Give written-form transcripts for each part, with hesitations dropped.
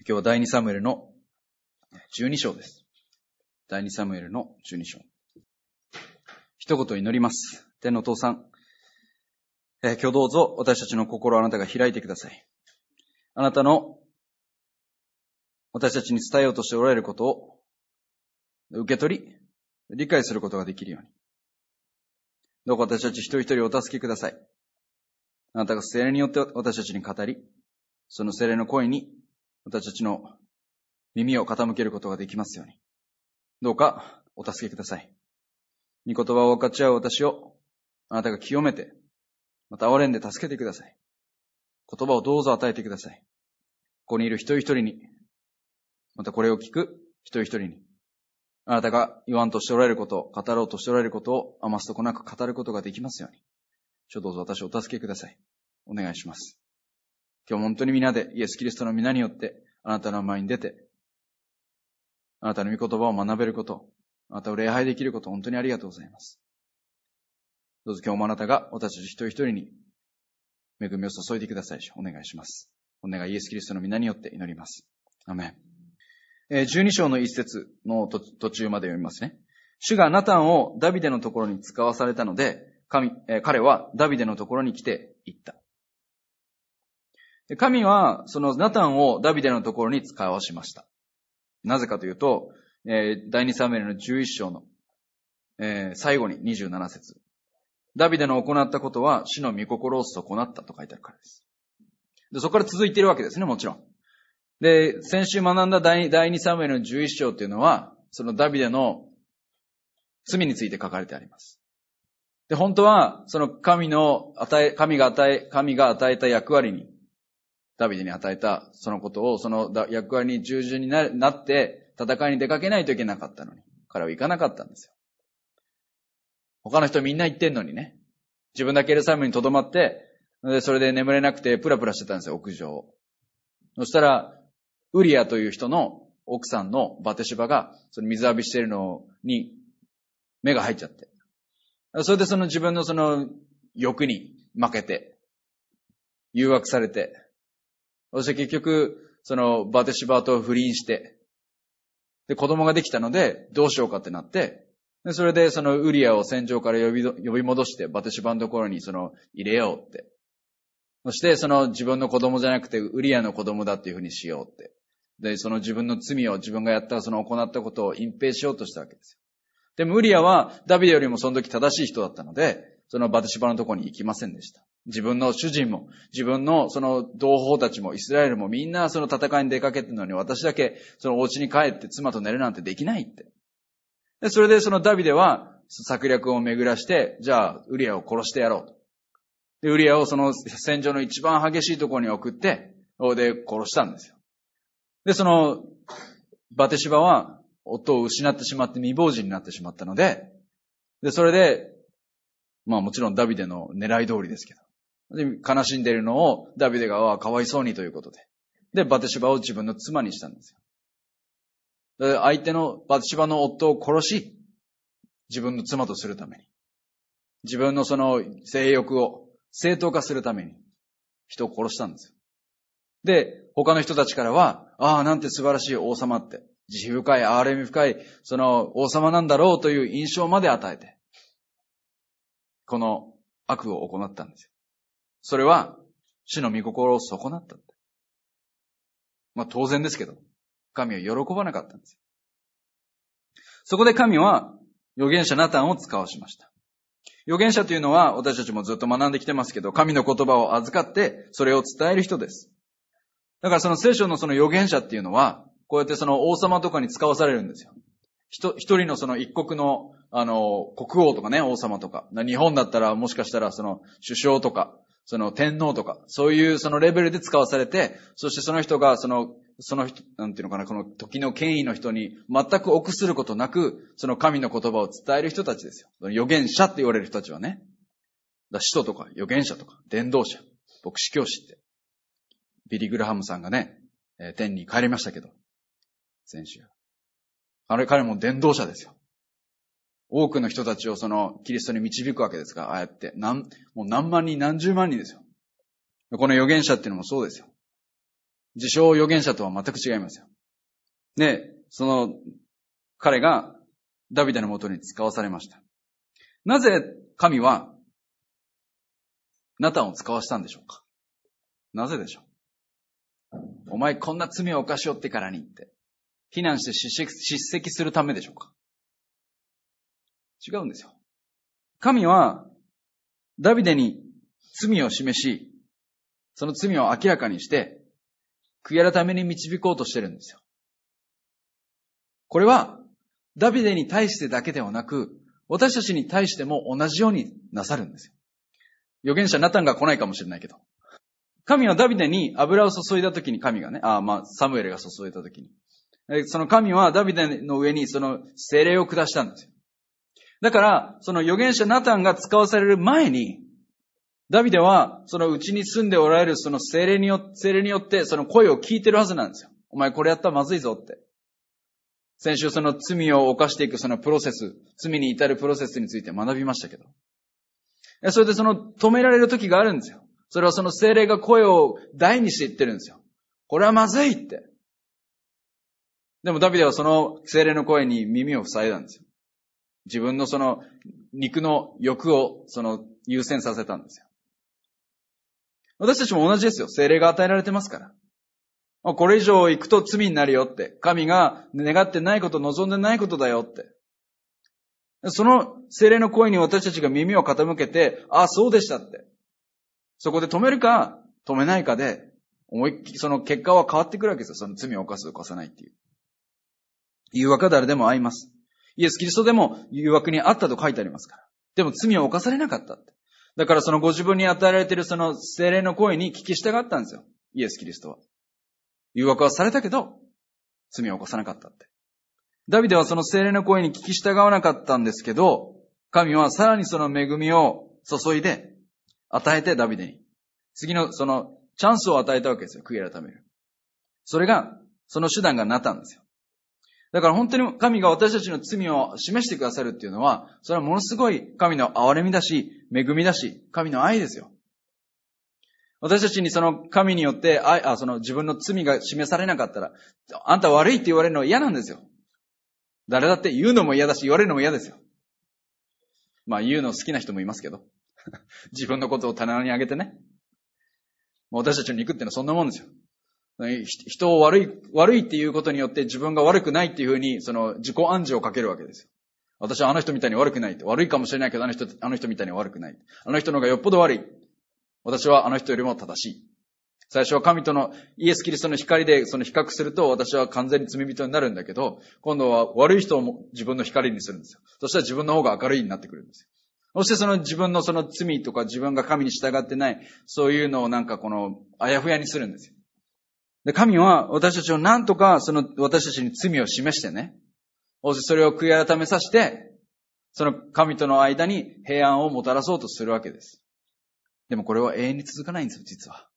日は第2サムエルの12章です。第2サムエルの12章。一言祈ります。天のお父さん、今日どうぞ私たちの心をあなたが開いてください。あなたの私たちに伝えようとしておられることを受け取り、理解することができるように。どうか私たち一人一人お助けください。あなたが聖霊によって私たちに語り、その聖霊の声に私たちの耳を傾けることができますように。どうかお助けください。御言葉を分かち合う私をあなたが清めて、また憐れんで助けてください。言葉をどうぞ与えてください。ここにいる一人一人に、またこれを聞く一人一人に、あなたが言わんとしておられることを、語ろうとしておられることを余すとこなく語ることができますように。どうぞ私をお助けください。お願いします。今日本当に皆でイエス・キリストの皆によってあなたの前に出て、あなたの御言葉を学べること、あなたを礼拝できること、本当にありがとうございます。どうぞ今日もあなたが私たち一人一人に恵みを注いでくださいし、お願いします。お願いイエス・キリストの皆によって祈ります。アメン。12章の一節の途中まで読みますね。主がナタンをダビデのところに使わされたので、彼はダビデのところに来て言った。神はそのナタンをダビデのところに使わしました。なぜかというと、第2サムエルの11章の、最後に27節。ダビデの行ったことは主の御心を損なったと書いてあるからです。で、そこから続いているわけですね、もちろん。で、先週学んだ第2サムエルの11章っていうのは、そのダビデの罪について書かれてあります。で、本当は、その神が与えた役割に、ダビデに与えたそのことを、その役割に従順になって、戦いに出かけないといけなかったのに、彼は行かなかったんですよ。他の人みんな行ってんのにね、自分だけエルサレムに留まって、それで眠れなくてプラプラしてたんですよ、屋上を。そしたら、ウリアという人の奥さんのバテシバが、その水浴びしているのに目が入っちゃって。それでその自分のその欲に負けて、誘惑されて、そして結局、そのバテシバと不倫して、で、子供ができたので、どうしようかってなって、でそれでそのウリアを戦場から呼び戻して、バテシバのところにその入れようって。そしてその自分の子供じゃなくてウリアの子供だっていうふうにしようって。で、その自分の罪を自分がやったその行ったことを隠蔽しようとしたわけですよ。でもウリアはダビデよりもその時正しい人だったので、そのバテシバのところに行きませんでした。自分の主人も、自分のその同胞たちも、イスラエルもみんなその戦いに出かけてるのに、私だけそのお家に帰って妻と寝るなんてできないって。で、それでそのダビデは策略を巡らして、じゃあウリアを殺してやろうと。で、ウリアをその戦場の一番激しいところに送って、で殺したんですよ。で、そのバテシバは夫を失ってしまって未亡人になってしまったので、で、それで、まあもちろんダビデの狙い通りですけど。で、悲しんでいるのをダビデがかわいそうにということで。で、バテシバを自分の妻にしたんですよ。で、相手のバテシバの夫を殺し、自分の妻とするために。自分のその性欲を正当化するために人を殺したんですよ。で、他の人たちからは、ああ、なんて素晴らしい王様って、慈悲深い、憐れみ深い、その王様なんだろうという印象まで与えて、この悪を行ったんですよ。それは、主の御心を損なった。まあ当然ですけど、神は喜ばなかったんですよ。そこで神は、預言者ナタンを使わしました。預言者というのは、私たちもずっと学んできてますけど、神の言葉を預かって、それを伝える人です。だからその聖書のその預言者っていうのは、こうやってその王様とかに使わされるんですよ。一人のその一国の、国王とかね、王様とか。日本だったらもしかしたらその首相とか、その天皇とか、そういうそのレベルで使わされて、そしてその人がその人、なんていうのかな、この時の権威の人に全く臆することなく、その神の言葉を伝える人たちですよ。預言者って言われる人たちはね。使徒とか預言者とか伝道者、牧師教師って。ビリー・グラハムさんがね、天に帰りましたけど、先週。彼も伝道者ですよ。多くの人たちをそのキリストに導くわけですから、ああやって、もう何万人、何十万人ですよ。この預言者っていうのもそうですよ。 自称預言者とは全く違いますよ。で、その彼がダビデのもとに使わされました。なぜ神はナタンを使わしたんでしょうか？なぜでしょう？お前こんな罪を犯しよってからにって非難して叱責するためでしょうか？違うんですよ。神はダビデに罪を示し、その罪を明らかにして悔い改めに導こうとしてるんですよ。これはダビデに対してだけではなく、私たちに対しても同じようになさるんですよ。預言者ナタンが来ないかもしれないけど。神はダビデに油を注いだときに神がね、サムエルが注いだときに。その神はダビデの上にその聖霊を下したんですよ。だから、その預言者ナタンが使わされる前に、ダビデはそのうちに住んでおられるその聖霊によってその声を聞いてるはずなんですよ。お前これやったらまずいぞって。先週その罪を犯していくそのプロセス、罪に至るプロセスについて学びましたけど。それでその止められる時があるんですよ。それはその聖霊が声を大にして言ってるんですよ。これはまずいって。でもダビデはその聖霊の声に耳を塞いだんですよ。自分のその肉の欲をその優先させたんですよ。私たちも同じですよ。聖霊が与えられてますから。これ以上行くと罪になるよって。神が願ってないこと、望んでないことだよって。その聖霊の声に私たちが耳を傾けて、そうでしたって。そこで止めるか、止めないかで、その結果は変わってくるわけですよ。その罪を犯す、犯さないっていう。誘惑は誰でも合います。イエス・キリストでも誘惑にあったと書いてありますから。でも罪を犯されなかったって。だからそのご自分に与えられているその聖霊の声に聞き従ったんですよ。イエス・キリストは。誘惑はされたけど、罪を犯さなかったって。ダビデはその聖霊の声に聞き従わなかったんですけど、神はさらにその恵みを注いで、与えてダビデに。次のそのチャンスを与えたわけですよ。悔い改める。それが、その手段がナタンですよ。だから本当に神が私たちの罪を示してくださるっていうのは、それはものすごい神の憐れみだし、恵みだし、神の愛ですよ。私たちにその神によってその自分の罪が示されなかったら、あんた悪いって言われるのは嫌なんですよ。誰だって言うのも嫌だし、言われるのも嫌ですよ。言うの好きな人もいますけど。自分のことを棚に上げてね。私たちの肉ってのはそんなもんですよ。人を悪いっていうことによって自分が悪くないっていうふうに、その自己暗示をかけるわけですよ。私はあの人みたいに悪くないって。悪いかもしれないけど、あの人みたいに悪くない。あの人の方がよっぽど悪い。私はあの人よりも正しい。最初は神とのイエス・キリストの光でその比較すると私は完全に罪人になるんだけど、今度は悪い人を自分の光にするんですよ。そしたら自分の方が明るいになってくるんですよ。そしてその自分のその罪とか自分が神に従ってない、そういうのをあやふやにするんですよ。で、神は私たちをなんとかその私たちに罪を示してね、それを悔い改めさせて、その神との間に平安をもたらそうとするわけです。でもこれは永遠に続かないんですよ、実は。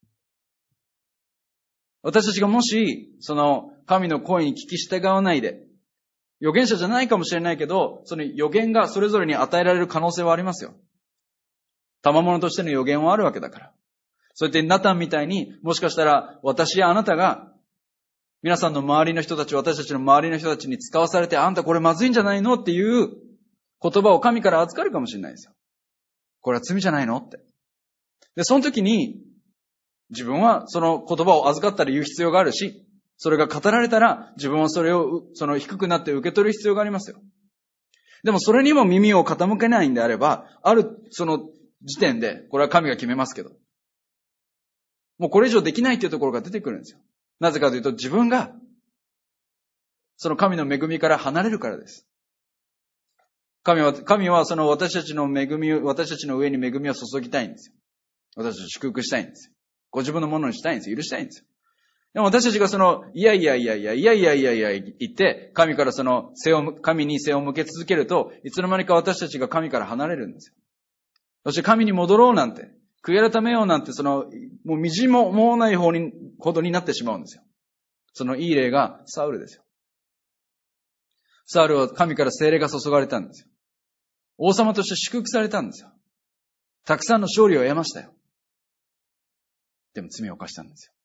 私たちがもし、その神の声に聞き従わないで、預言者じゃないかもしれないけど、その預言がそれぞれに与えられる可能性はありますよ。賜物としての預言はあるわけだから。そうやってナタンみたいに、もしかしたら私やあなたが、皆さんの周りの人たち、私たちの周りの人たちに使わされて、あんたこれまずいんじゃないのっていう言葉を神から預かるかもしれないですよ。これは罪じゃないのって。で、その時に、自分はその言葉を預かったら言う必要があるし、それが語られたら自分はそれを低くなって受け取る必要がありますよ。でもそれにも耳を傾けないんであれば、あるその時点で、これは神が決めますけど、もうこれ以上できないっていうところが出てくるんですよ。なぜかというと自分がその神の恵みから離れるからです。神はその私たちの上に恵みを注ぎたいんですよ。私たちを祝福したいんですよ。ご自分のものにしたいんですよ。許したいんですよ。でも私たちがいや言って、神に背を向け続けると、いつの間にか私たちが神から離れるんですよ。そして神に戻ろうなんて、悔い改めようなんて、もうみじも思わないほどになってしまうんですよ。そのいい例がサウルですよ。サウルは神から聖霊が注がれたんですよ。王様として祝福されたんですよ。たくさんの勝利を得ましたよ。でも罪を犯したんですよ。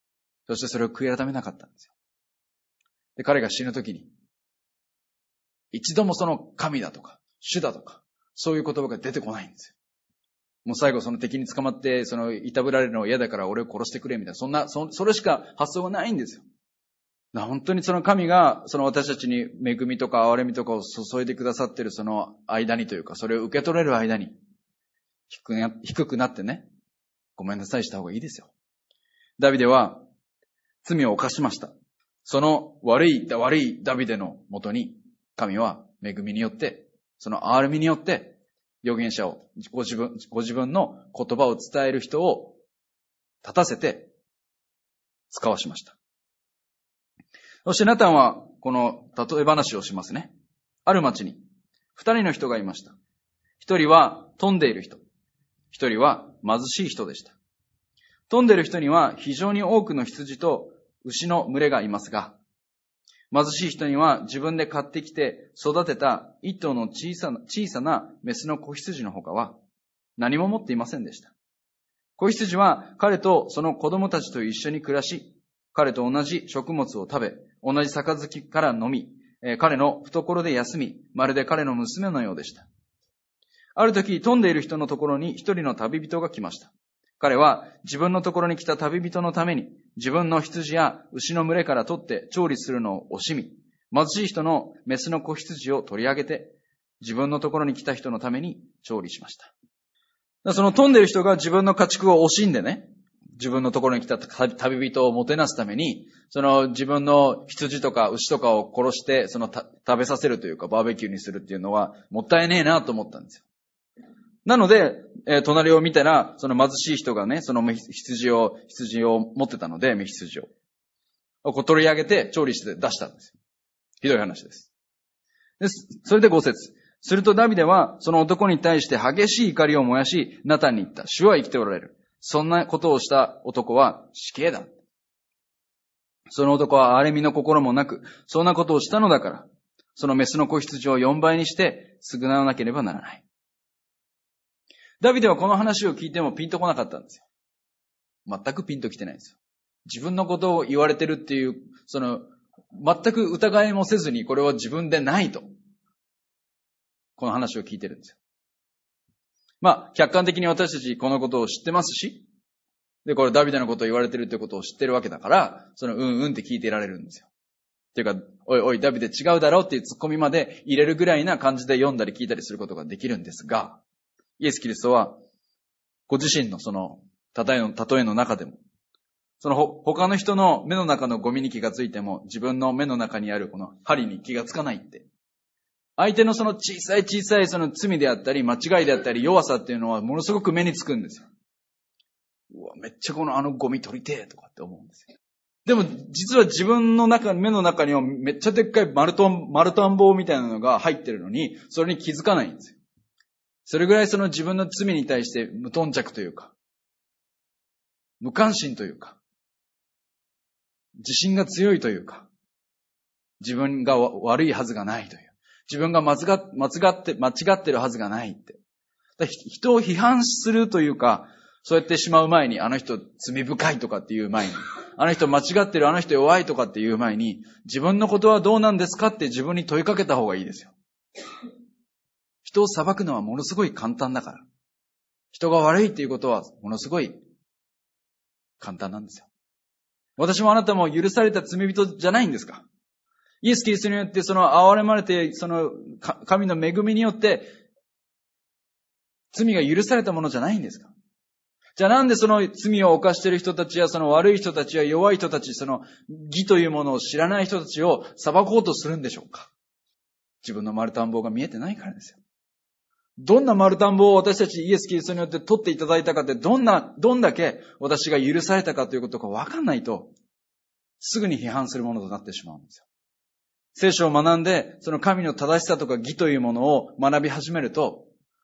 そしてそれを悔い改めなかったんですよ。で、彼が死ぬ時に、一度もその神だとか、主だとか、そういう言葉が出てこないんですよ。もう最後その敵に捕まって、いたぶられるのが嫌だから俺を殺してくれみたいな、それしか発想がないんですよ。本当にその神が、私たちに恵みとか憐れみとかを注いでくださっているその間にというか、それを受け取れる間に、低くなってね、ごめんなさいした方がいいですよ。ダビデは罪を犯しました。その悪いダビデのもとに、神は恵みによって、その憐れみによって、預言者を、ご自分の言葉を伝える人を立たせて使わしました。そしてナタンはこの例え話をしますね。ある町に二人の人がいました。一人は富んでいる人。一人は貧しい人でした。富んでいる人には非常に多くの羊と牛の群れがいますが、貧しい人には自分で買ってきて育てた一頭の小さなメスの子羊の他は何も持っていませんでした。子羊は彼とその子供たちと一緒に暮らし、彼と同じ食物を食べ、同じ杯から飲み、彼の懐で休み、まるで彼の娘のようでした。ある時、富んでいる人のところに一人の旅人が来ました。彼は自分のところに来た旅人のために自分の羊や牛の群れから取って調理するのを惜しみ、貧しい人のメスの子羊を取り上げて自分のところに来た人のために調理しました。その富んでいる人が自分の家畜を惜しんでね、自分のところに来た旅人をもてなすために、自分の羊とか牛とかを殺して、食べさせるというかバーベキューにするっていうのはもったいねえなと思ったんですよ。なので、隣を見たら、その貧しい人がね、その羊を持ってたので、雌羊を。取り上げて調理して出したんですよ。ひどい話です。それで5節。するとダビデは、その男に対して激しい怒りを燃やし、ナタンに言った。主は生きておられる。そんなことをした男は死刑だ。その男は憐れみの心もなく、そんなことをしたのだから、そのメスの子羊を4倍にして償わなければならない。ダビデはこの話を聞いてもピンとこなかったんですよ。全くピンときてないんですよ。自分のことを言われてるっていう、全く疑いもせずにこれは自分でないと。この話を聞いてるんですよ。客観的に私たちこのことを知ってますし、で、これダビデのことを言われてるってことを知ってるわけだから、って聞いていられるんですよ。っていうか、おい、ダビデ違うだろうっていうツッコミまで入れるぐらいな感じで読んだり聞いたりすることができるんですが、イエス・キリストは、ご自身の例えの中でも、他の人の目の中のゴミに気がついても、自分の目の中にあるこの針に気がつかないって。相手の小さい罪であったり、間違いであったり、弱さっていうのはものすごく目につくんですよ。うわ、めっちゃゴミ取りてえとかって思うんですよ。でも、実は自分の目の中にはめっちゃでっかい丸太棒みたいなのが入ってるのに、それに気づかないんですよ。それぐらい自分の罪に対して無頓着というか、無関心というか、自信が強いというか、自分が悪いはずがないという。自分が間違ってるはずがないって。人を批判するというか、そうやってしまう前に、あの人罪深いとかっていう前に、あの人間違ってる、あの人弱いとかっていう前に、自分のことはどうなんですかって自分に問いかけた方がいいですよ。人を裁くのはものすごい簡単だから。人が悪いっていうことはものすごい簡単なんですよ。私もあなたも許された罪人じゃないんですか？イエス・キリストによって憐れまれて、神の恵みによって罪が許されたものじゃないんですか？じゃあなんで罪を犯している人たちや悪い人たちや弱い人たち、義というものを知らない人たちを裁こうとするんでしょうか？自分の丸太ん棒が見えてないからですよ。どんな丸太ん棒を私たちイエス・キリストによって取っていただいたかって、どんだけ私が許されたかということが分かんないと、すぐに批判するものとなってしまうんですよ。聖書を学んで、神の正しさとか義というものを学び始めると、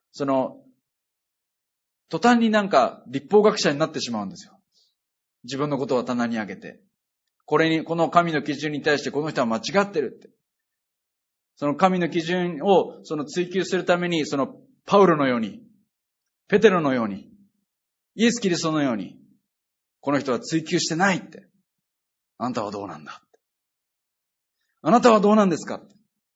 途端に立法学者になってしまうんですよ。自分のことを棚に上げて。この神の基準に対してこの人は間違ってるって。その神の基準を追求するために、パウロのように、ペテロのように、イエス・キリストのように、この人は追求してないって。 あなたはどうなんだ。あなたはどうなんですか。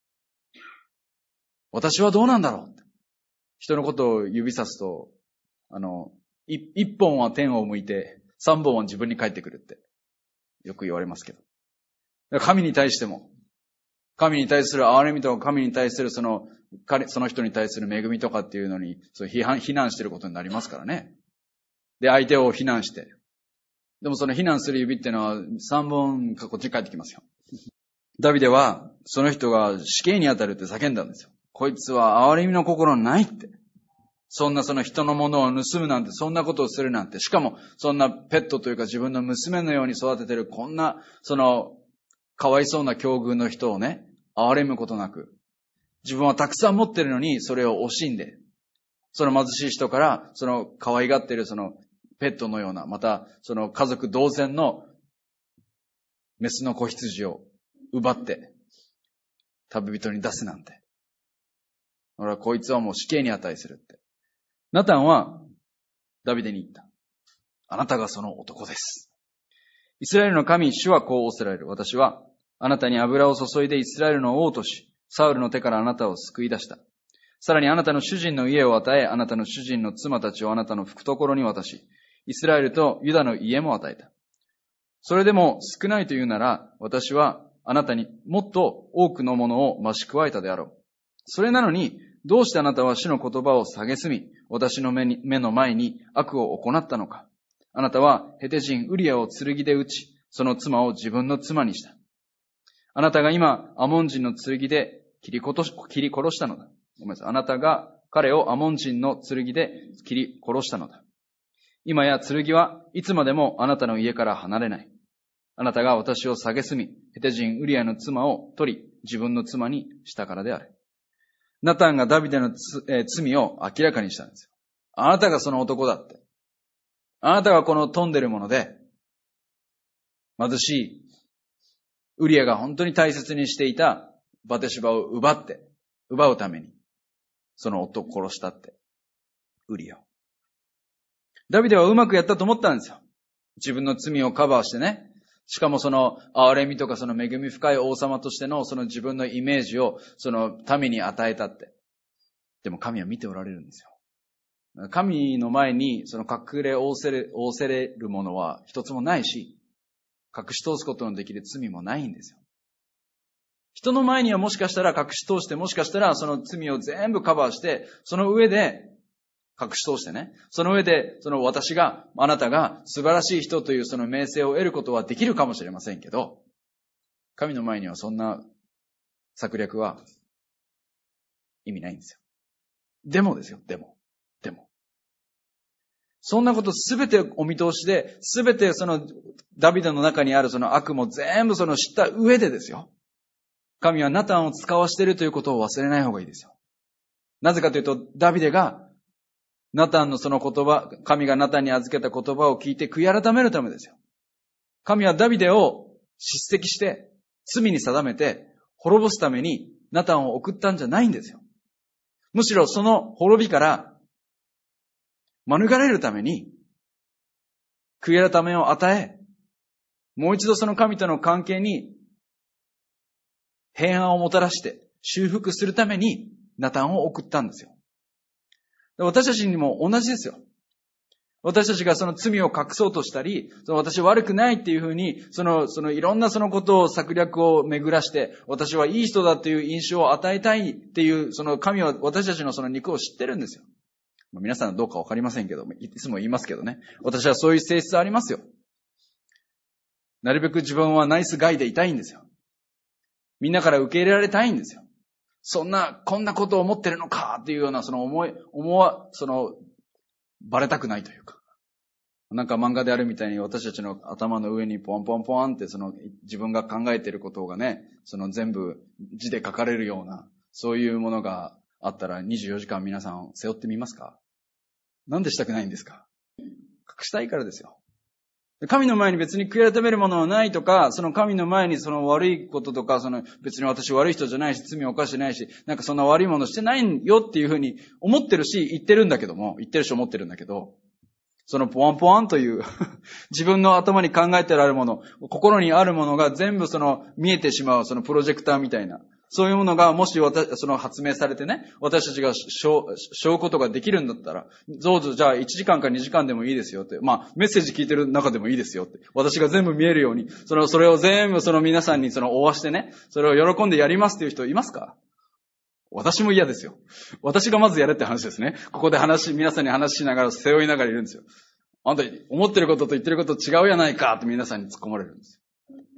私はどうなんだろう。人のことを指さすと、一本は天を向いて、三本は自分に返ってくるって、よく言われますけど。神に対しても、神に対する憐れみとか、神に対するその人に対する恵みとかっていうのに、非難してることになりますからね。で、相手を非難して。でもその非難する指っていうのは3本こっちに返ってきますよ。ダビデは、その人が死刑に当たるって叫んだんですよ。こいつは憐れみの心ないって。そんなその人のものを盗むなんて、そんなことをするなんて、しかもそんなペットというか自分の娘のように育ててるこんな、かわいそうな境遇の人をね、憐れむことなく、自分はたくさん持ってるのにそれを惜しんで、その貧しい人から可愛がってるペットのような、また家族同然のメスの子羊を奪って旅人に出すなんて。俺はこいつはもう死刑に値するって。ナタンはダビデに言った。あなたがその男です。イスラエルの神、主はこう仰せられる。私はあなたに油を注いでイスラエルの王とし、サウルの手からあなたを救い出した。さらにあなたの主人の家を与え、あなたの主人の妻たちをあなたの懐に渡し、イスラエルとユダの家も与えた。それでも少ないというなら、私はあなたにもっと多くのものを増し加えたであろう。それなのに、どうしてあなたは主の言葉を蔑み、私の目の前に悪を行ったのか。あなたはヘテ人ウリアを剣で撃ち、その妻を自分の妻にした。あなたが今、アモン人の剣で切り殺したのだ。ごめんなさい。あなたが彼をアモン人の剣で切り殺したのだ。今や剣はいつまでもあなたの家から離れない。あなたが私を蔑み、ヘテ人ウリアの妻を取り、自分の妻にしたからである。ナタンがダビデの罪を明らかにしたんですよ。あなたがその男だって。あなたがこの富んでるもので、貧しいウリアが本当に大切にしていたバテシバを奪うために、その夫を殺したって。ウリアを。ダビデはうまくやったと思ったんですよ。自分の罪をカバーしてね。しかも憐れみとか恵み深い王様としての自分のイメージを民に与えたって。でも神は見ておられるんですよ。神の前に隠れ仰せれるものは一つもないし、隠し通すことのできる罪もないんですよ。人の前にはもしかしたら隠し通して、もしかしたらその罪を全部カバーして、その上で隠し通してね。その上で、あなたが素晴らしい人という名声を得ることはできるかもしれませんけど、神の前にはそんな策略は意味ないんですよ。でもですよ、でも。そんなことすべてお見通しで、すべてダビデの中にある悪も全部知った上でですよ。神はナタンを使わしているということを忘れない方がいいですよ。なぜかというと、ダビデがナタンのその言葉、神がナタンに預けた言葉を聞いて悔い改めるためですよ。神はダビデを叱責して罪に定めて滅ぼすためにナタンを送ったんじゃないんですよ。むしろその滅びから免れるために悔い改めを与え、もう一度その神との関係に平安をもたらして修復するためにナタンを送ったんですよ。私たちにも同じですよ。私たちがその罪を隠そうとしたり、私は悪くないっていうふうに、いろんなことを策略を巡らして、私はいい人だっていう印象を与えたいっていう、神は私たちの肉を知ってるんですよ。皆さんはどうかわかりませんけど、いつも言いますけどね。私はそういう性質ありますよ。なるべく自分はナイスガイでいたいんですよ。みんなから受け入れられたいんですよ。こんなことを思ってるのかっていうようなバレたくないというか。なんか漫画であるみたいに私たちの頭の上にポンポンポンって自分が考えていることがね、全部字で書かれるような、そういうものがあったら24時間皆さん背負ってみますか？なんでしたくないんですか？隠したいからですよ。神の前に別に悔い改めるものはないとか、神の前に悪いこととか、別に私悪い人じゃないし、罪を犯してないし、なんかそんな悪いものしてないよっていうふうに思ってるし、言ってるし思ってるんだけど、 そのポワンポワンという自分の頭に考えてあるもの、心にあるものが全部その見えてしまうそのプロジェクターみたいな、そういうものがもしその発明されてね、私たちが背負うことができるんだったら、どうぞじゃあ1時間か2時間でもいいですよって、メッセージ聞いてる中でもいいですよって、私が全部見えるように、それを全部その皆さんにその追わしてね、それを喜んでやりますっていう人いますか？私も嫌ですよ。私がまずやれって話ですね。ここで皆さんに話しながら背負いながらいるんですよ。あんた思ってることと言ってること違うやないかって皆さんに突っ込まれるんです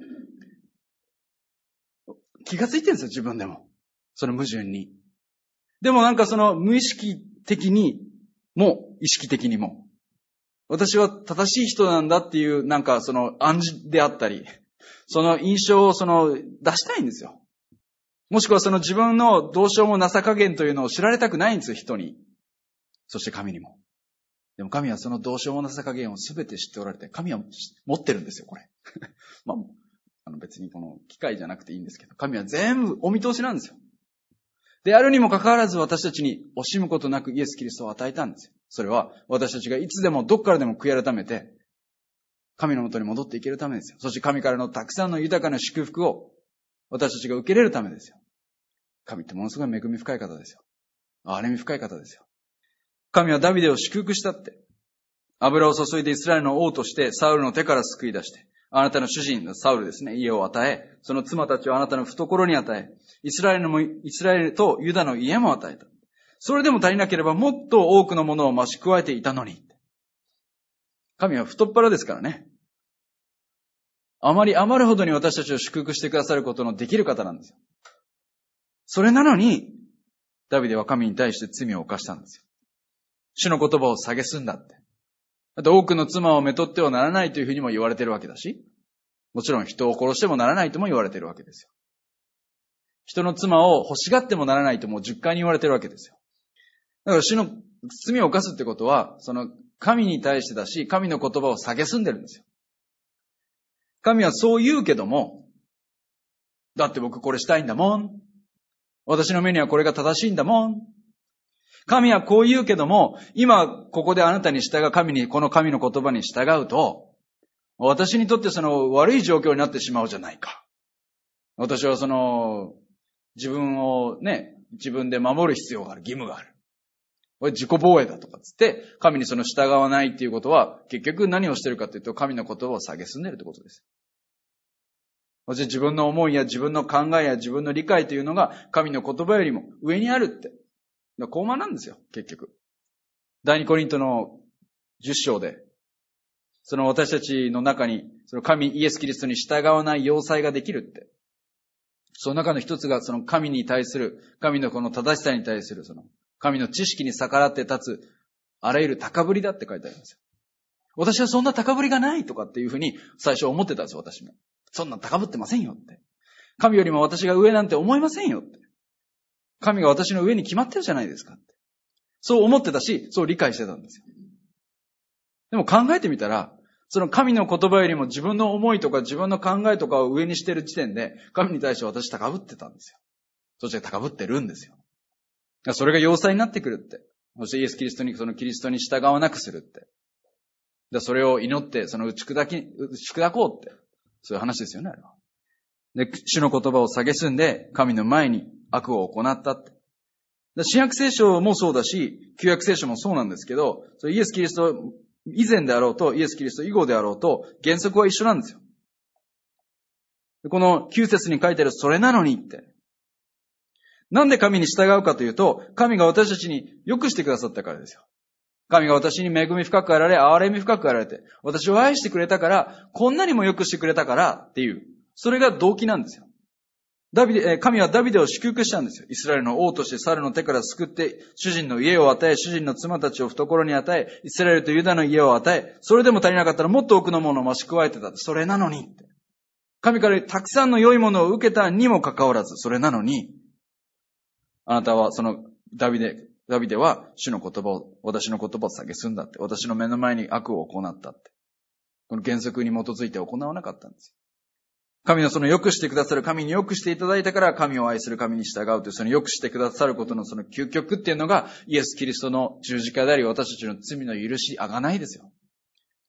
よ。気がついてるんですよ、自分でも。その矛盾に。でもなんかその無意識的にも意識的にも私は正しい人なんだっていうなんかその暗示であったり、その印象を出したいんですよ。もしくはその自分のどうしようもなさ加減というのを知られたくないんですよ、人に。そして神にも。でも神はそのどうしようもなさ加減を全て知っておられて、神は持ってるんですよ、これ。別にこの機械じゃなくていいんですけど、神は全部お見通しなんですよ。であるにもかかわらず私たちに惜しむことなくイエス・キリストを与えたんですよ。それは私たちがいつでもどっからでも悔い改めて、神のもとに戻っていけるためですよ。そして神からのたくさんの豊かな祝福を私たちが受けれるためですよ。神ってものすごい恵み深い方ですよ。憐れみ深い方ですよ。神はダビデを祝福したって。油を注いでイスラエルの王としてサウルの手から救い出して、あなたの主人のサウルですね、家を与え、その妻たちをあなたの懐に与え、イスラエルとユダの家も与えた。それでも足りなければもっと多くのものを増し加えていたのに。神は太っ腹ですからね。あまり余るほどに私たちを祝福してくださることのできる方なんですよ。それなのに、ダビデは神に対して罪を犯したんですよ。主の言葉を蔑んだって。あと多くの妻をめとってはならないというふうにも言われているわけだし、もちろん人を殺してもならないとも言われているわけですよ。人の妻を欲しがってもならないともう10回に言われているわけですよ。だから主の罪を犯すってことは、その神に対してだし、神の言葉を蔑んでるんですよ。神はそう言うけども、だって僕これしたいんだもん。私の目にはこれが正しいんだもん。神はこう言うけども、今ここであなたにこの神の言葉に従うと、私にとってその悪い状況になってしまうじゃないか。私は自分をね、自分で守る必要がある、義務がある。これ自己防衛だとかつって、神に従わないっていうことは、結局何をしてるかというと、神の言葉を蔑んでるってことです。そして自分の思いや自分の考えや自分の理解というのが、神の言葉よりも上にあるって。高慢なんですよ、結局。第二コリントの10章で、その私たちの中に、その神イエスキリストに従わない要塞ができるって。その中の一つが、その神に対する、神のこの正しさに対する、その神の知識に逆らって立つ、あらゆる高ぶりだって書いてありますよ。私はそんな高ぶりがないとかっていうふうに最初思ってたんですよ、私も。そんな高ぶってませんよって。神よりも私が上なんて思いませんよって。神が私の上に決まってるじゃないですかって。そう思ってたし、そう理解してたんですよ。でも考えてみたら、その神の言葉よりも自分の思いとか自分の考えとかを上にしてる時点で、神に対して私高ぶってたんですよ。そして高ぶってるんですよ。それが要塞になってくるって。そしてイエス・キリストに、そのキリストに従わなくするって。それを祈って、その打ち砕こうって。そういう話ですよね、あれは。で、主の言葉を蔑んで、神の前に悪を行ったって。新約聖書もそうだし、旧約聖書もそうなんですけど、イエス・キリスト以前であろうと、イエス・キリスト以後であろうと、原則は一緒なんですよ。この9節に書いてあるそれなのにって。なんで神に従うかというと、神が私たちに良くしてくださったからですよ。神が私に恵み深くあられ、憐れみ深くあられて、私を愛してくれたから、こんなにも良くしてくれたからっていう、それが動機なんですよ。神はダビデを祝福したんですよ。イスラエルの王としてサウルの手から救って、主人の家を与え、主人の妻たちを懐に与え、イスラエルとユダの家を与え、それでも足りなかったらもっと多くのものを増し加えてた。それなのにって。神からたくさんの良いものを受けたにもかかわらず、それなのに、あなたはそのダビデは主の言葉を、私の言葉を蔑んだって。私の目の前に悪を行ったって。この原則に基づいて行わなかったんですよ。神のその良くしてくださる神に良くしていただいたから神を愛する神に従うというその良くしてくださることのその究極っていうのがイエス・キリストの十字架であり私たちの罪の許し、贖いですよ。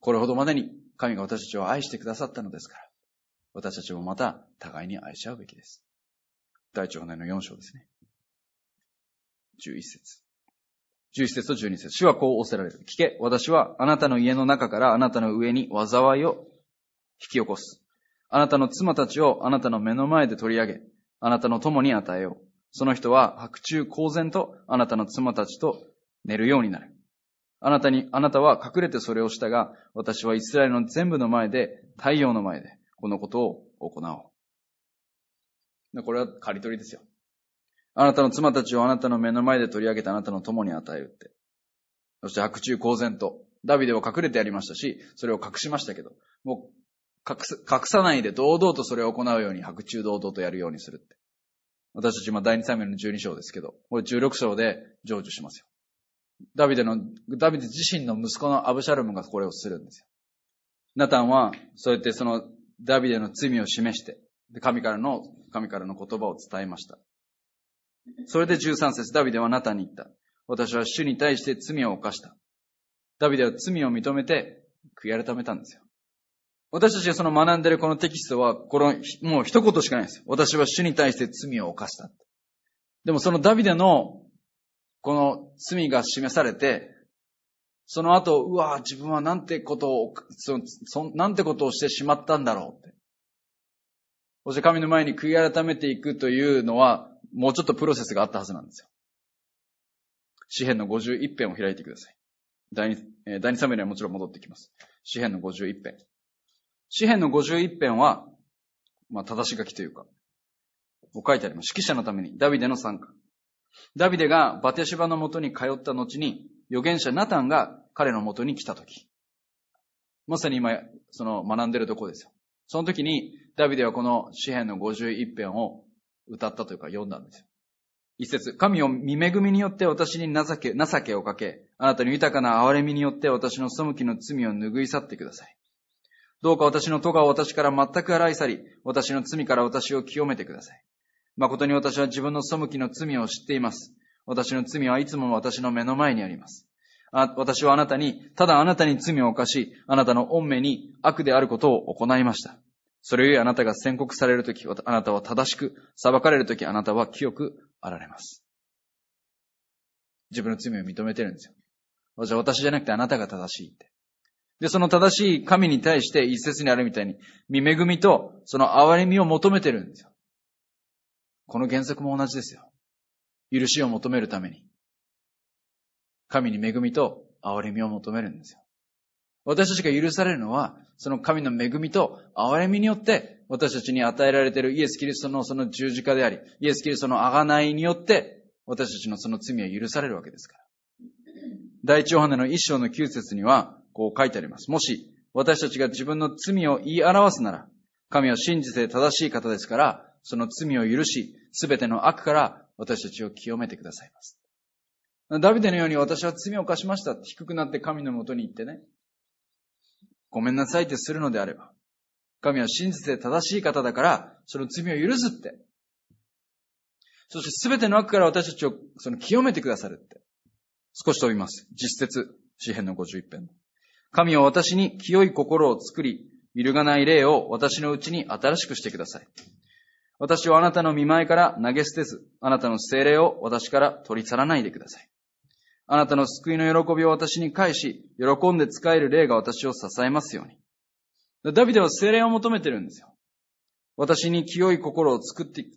これほどまでに神が私たちを愛してくださったのですから、私たちもまた互いに愛し合うべきです。第一ヨハネの4章ですね。11節。11節と12節。主はこう仰せられる。聞け、私はあなたの家の中からあなたの上に災いを引き起こす。あなたの妻たちをあなたの目の前で取り上げ、あなたの友に与えよう。その人は白昼公然とあなたの妻たちと寝るようになる。あなたは隠れてそれをしたが、私はイスラエルの全部の前で、太陽の前で、このことを行おう。これは刈り取りですよ。あなたの妻たちをあなたの目の前で取り上げてあなたの友に与えるって。そして白昼公然と、ダビデを隠れてやりましたし、それを隠しましたけど、もう隠さないで堂々とそれを行うように白昼堂々とやるようにするって。私たち今第2サムエルの12章ですけど、これ16章で成就しますよ。ダビデ自身の息子のアブシャロムがこれをするんですよ。ナタンは、そうやってそのダビデの罪を示して、神からの言葉を伝えました。それで13節、ダビデはナタンに言った。私は主に対して罪を犯した。ダビデは罪を認めて悔い改めたんですよ。私たちがその学んでいるこのテキストは、もう一言しかないんですよ。私は主に対して罪を犯した。でもそのダビデのこの罪が示されて、その後、自分はなんてことをしてしまったんだろうって。そして神の前に悔い改めていくというのは、もうちょっとプロセスがあったはずなんですよ。詩編の51編を開いてください。第2サムエルにはもちろん戻ってきます。詩編の51編。詩編の51編は、正し書きというか、こう書いてあります。指揮者のために、ダビデの参加。ダビデがバテシバのもとに通った後に、預言者ナタンが彼のもとに来たとき。まさに今、学んでるところですよ。その時に、ダビデはこの詩編の51編を歌ったというか読んだんですよ。一節、神を御恵みによって私に情けをかけ、あなたの豊かな憐れみによって私の背きの罪を拭い去ってください。どうか私の咎を私から全く洗い去り、私の罪から私を清めてください。誠に私は自分の背きの罪を知っています。私の罪はいつも私の目の前にあります。私はただあなたに罪を犯し、あなたの御目に悪であることを行いました。それゆえあなたが宣告されるとき、あなたは正しく、裁かれるとき、あなたは清くあられます。自分の罪を認めてるんですよ。私じゃなくてあなたが正しいって。で、その正しい神に対して一節にあるみたいに、御恵みとその憐れみを求めてるんですよ。この原則も同じですよ。許しを求めるために。神に恵みと憐れみを求めるんですよ。私たちが許されるのは、その神の恵みと憐れみによって、私たちに与えられているイエス・キリストのその十字架であり、イエス・キリストの贖いによって、私たちのその罪は許されるわけですから。第一ヨハネの1章の9節には、こう書いてあります。もし、私たちが自分の罪を言い表すなら、神は真実で正しい方ですから、その罪を許し、すべての悪から私たちを清めてくださいます。ダビデのように私は罪を犯しましたって低くなって神のもとに行ってね、ごめんなさいってするのであれば、神は真実で正しい方だから、その罪を許すって。そしてすべての悪から私たちを清めてくださるって。少し飛びます。実節、詩編の51編。神は私に清い心を作り、揺るがない霊を私のうちに新しくしてください。私をあなたの御前から投げ捨てず、あなたの聖霊を私から取り去らないでください。あなたの救いの喜びを私に返し、喜んで仕える霊が私を支えますように。ダビデは聖霊を求めてるんですよ。私に清い心を作って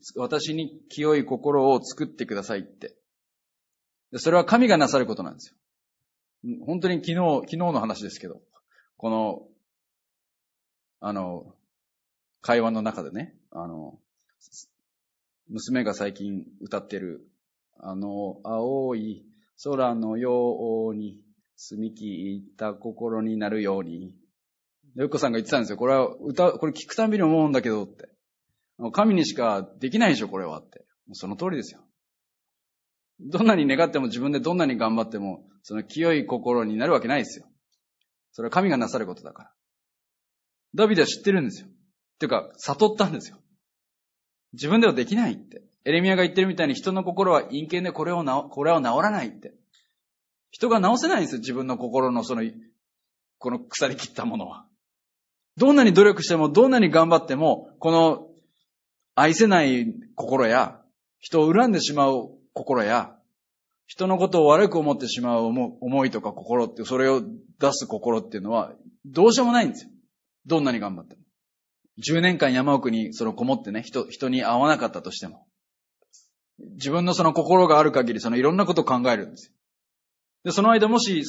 くださいって。それは神がなさることなんですよ。本当に昨日の話ですけど、この、会話の中でね、娘が最近歌ってる、青い空のように、澄み切った心になるように。よっこさんが言ってたんですよ。これ聞くたびに思うんだけどって。神にしかできないでしょ、これはって。その通りですよ。どんなに願っても自分でどんなに頑張っても、その清い心になるわけないですよ。それは神がなさることだから。ダビデは知ってるんですよ。っていうか、悟ったんですよ。自分ではできないって。エレミヤが言ってるみたいに人の心は陰険でこれは治らないって。人が治せないんですよ、自分の心のここの腐り切ったものは。どんなに努力しても、どんなに頑張っても、この愛せない心や、人を恨んでしまう心や、人のことを悪く思ってしまう思いとか心って、それを出す心っていうのは、どうしようもないんですよ。どんなに頑張っても。10年間山奥にこもってね、人に会わなかったとしても。自分のその心がある限り、いろんなことを考えるんですよ。で、その間もし、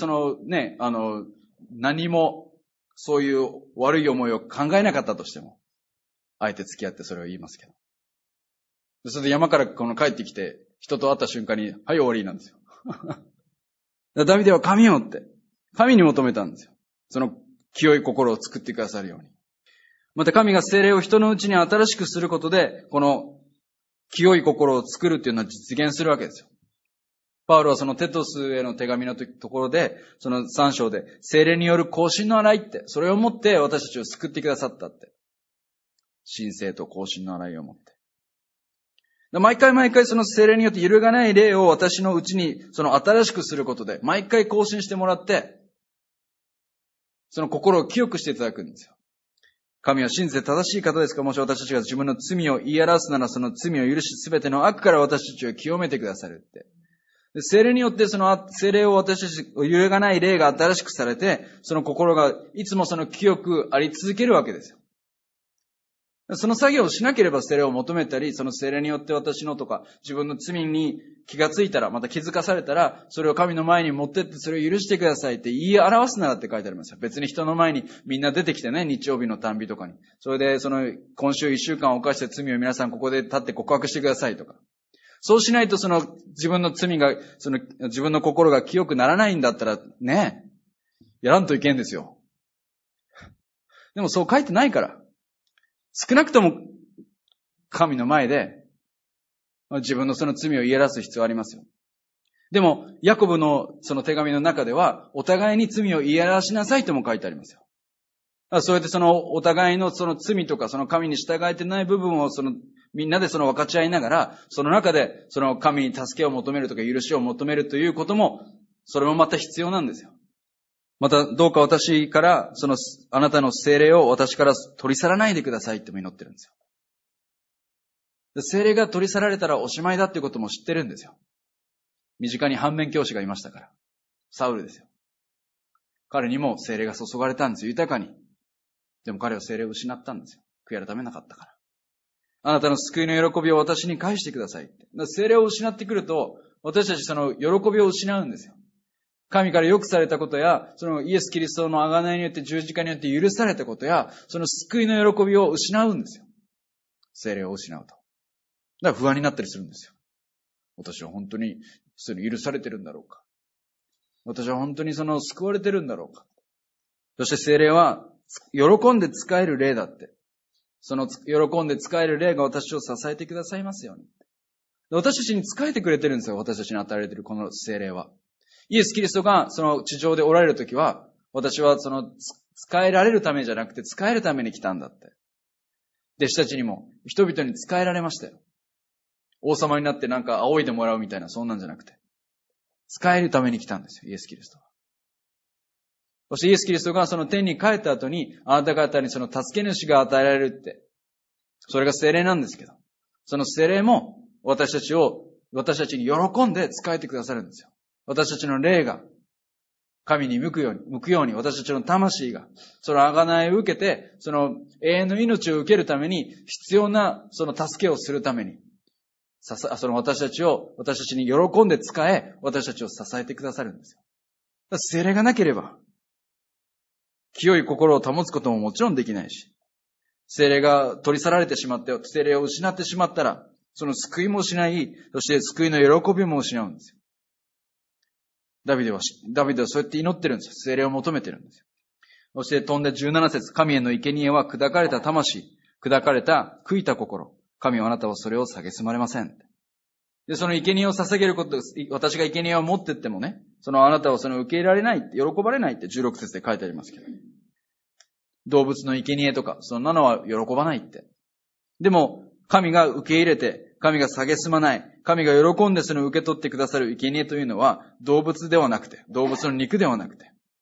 何も、そういう悪い思いを考えなかったとしても、あえて付き合ってそれを言いますけど。でそれで山から帰ってきて、人と会った瞬間に、はい、終わりなんですよ。ダビデは神をって、神に求めたんですよ。その清い心を作ってくださるように。また神が聖霊を人のうちに新しくすることで、この清い心を作るっていうのは実現するわけですよ。パウロはそのテトスへの手紙のところで、その3章で、聖霊による更新の洗いって、それをもって私たちを救ってくださったって。神聖と更新の洗いをもって。毎回その聖霊によって揺るがない霊を私のうちに新しくすることで、毎回更新してもらって、その心を清くしていただくんですよ。神は真実で正しい方ですから、もし私たちが自分の罪を言い表すなら、その罪を許し、すべての悪から私たちを清めてくださるって。聖霊によって聖霊を私たちを揺るがない霊が新しくされて、その心がいつも清くあり続けるわけですよ。その作業をしなければ聖霊を求めたり、その聖霊によって私のとか、自分の罪に気がついたら、また気づかされたら、それを神の前に持ってってそれを許してくださいって言い表すならって書いてありますよ。別に人の前にみんな出てきてね、日曜日の単日とかに。それで今週1週間犯した罪を皆さんここで立って告白してくださいとか。そうしないと自分の罪が、自分の心が清くならないんだったら、ね、やらんといけんですよ。でもそう書いてないから。少なくとも神の前で自分のその罪を言い表す必要ありますよ。でも、ヤコブのその手紙の中では、お互いに罪を言い表しなさいとも書いてありますよ。そうやってお互いのその罪とか神に従えてない部分をみんなで分かち合いながら、その中で神に助けを求めるとか許しを求めるということも、それもまた必要なんですよ。また、どうか私から、あなたの聖霊を私から取り去らないでくださいっても祈ってるんですよ。聖霊が取り去られたらおしまいだっていうことも知ってるんですよ。身近に反面教師がいましたから。サウルですよ。彼にも聖霊が注がれたんですよ。豊かに。でも彼は聖霊を失ったんですよ。悔い改めなかったから。あなたの救いの喜びを私に返してくださいって。聖霊を失ってくると、私たち喜びを失うんですよ。神から良くされたことや、イエス・キリストの贖いによって十字架によって許されたことや、救いの喜びを失うんですよ。聖霊を失うと。だから不安になったりするんですよ。私は本当に許されてるんだろうか。私は本当に救われてるんだろうか。そして聖霊は喜んで使える霊だって。喜んで使える霊が私を支えてくださいますように。私たちに仕えてくれてるんですよ。私たちに与えられているこの聖霊は。イエス・キリストが地上でおられるときは、私は使えられるためじゃなくて使えるために来たんだって。弟子たちにも人々に使えられましたよ。王様になって仰いでもらうみたいな、そんなんじゃなくて。使えるために来たんですよ、イエス・キリストは。そしてイエス・キリストが天に帰った後に、あなた方に助け主が与えられるって。それが聖霊なんですけど、その聖霊も私たちに喜んで使えてくださるんですよ。私たちの霊が神に向くように、私たちの魂が、贖いを受けて、永遠の命を受けるために、必要な助けをするために、私たちに喜んで使え、私たちを支えてくださるんですよ。聖霊がなければ、清い心を保つことももちろんできないし、聖霊が取り去られてしまって、聖霊を失ってしまったら、救いも失い、そして救いの喜びも失うんですよ。ダビデはそうやって祈ってるんですよ。聖霊を求めてるんですよ。そして飛んで17節、神への生贄は砕かれた魂、砕かれた悔いた心。神はあなたはそれを蔑まれません。で、その生贄を捧げること、私が生贄を持ってってもね、あなたは受け入れられないって、喜ばれないって16節で書いてありますけど。動物の生贄とか、そんなのは喜ばないって。でも、神が受け入れて、神が蔑まない。神が喜んで受け取ってくださる生贄というのは、動物ではなくて、動物の肉ではなくて、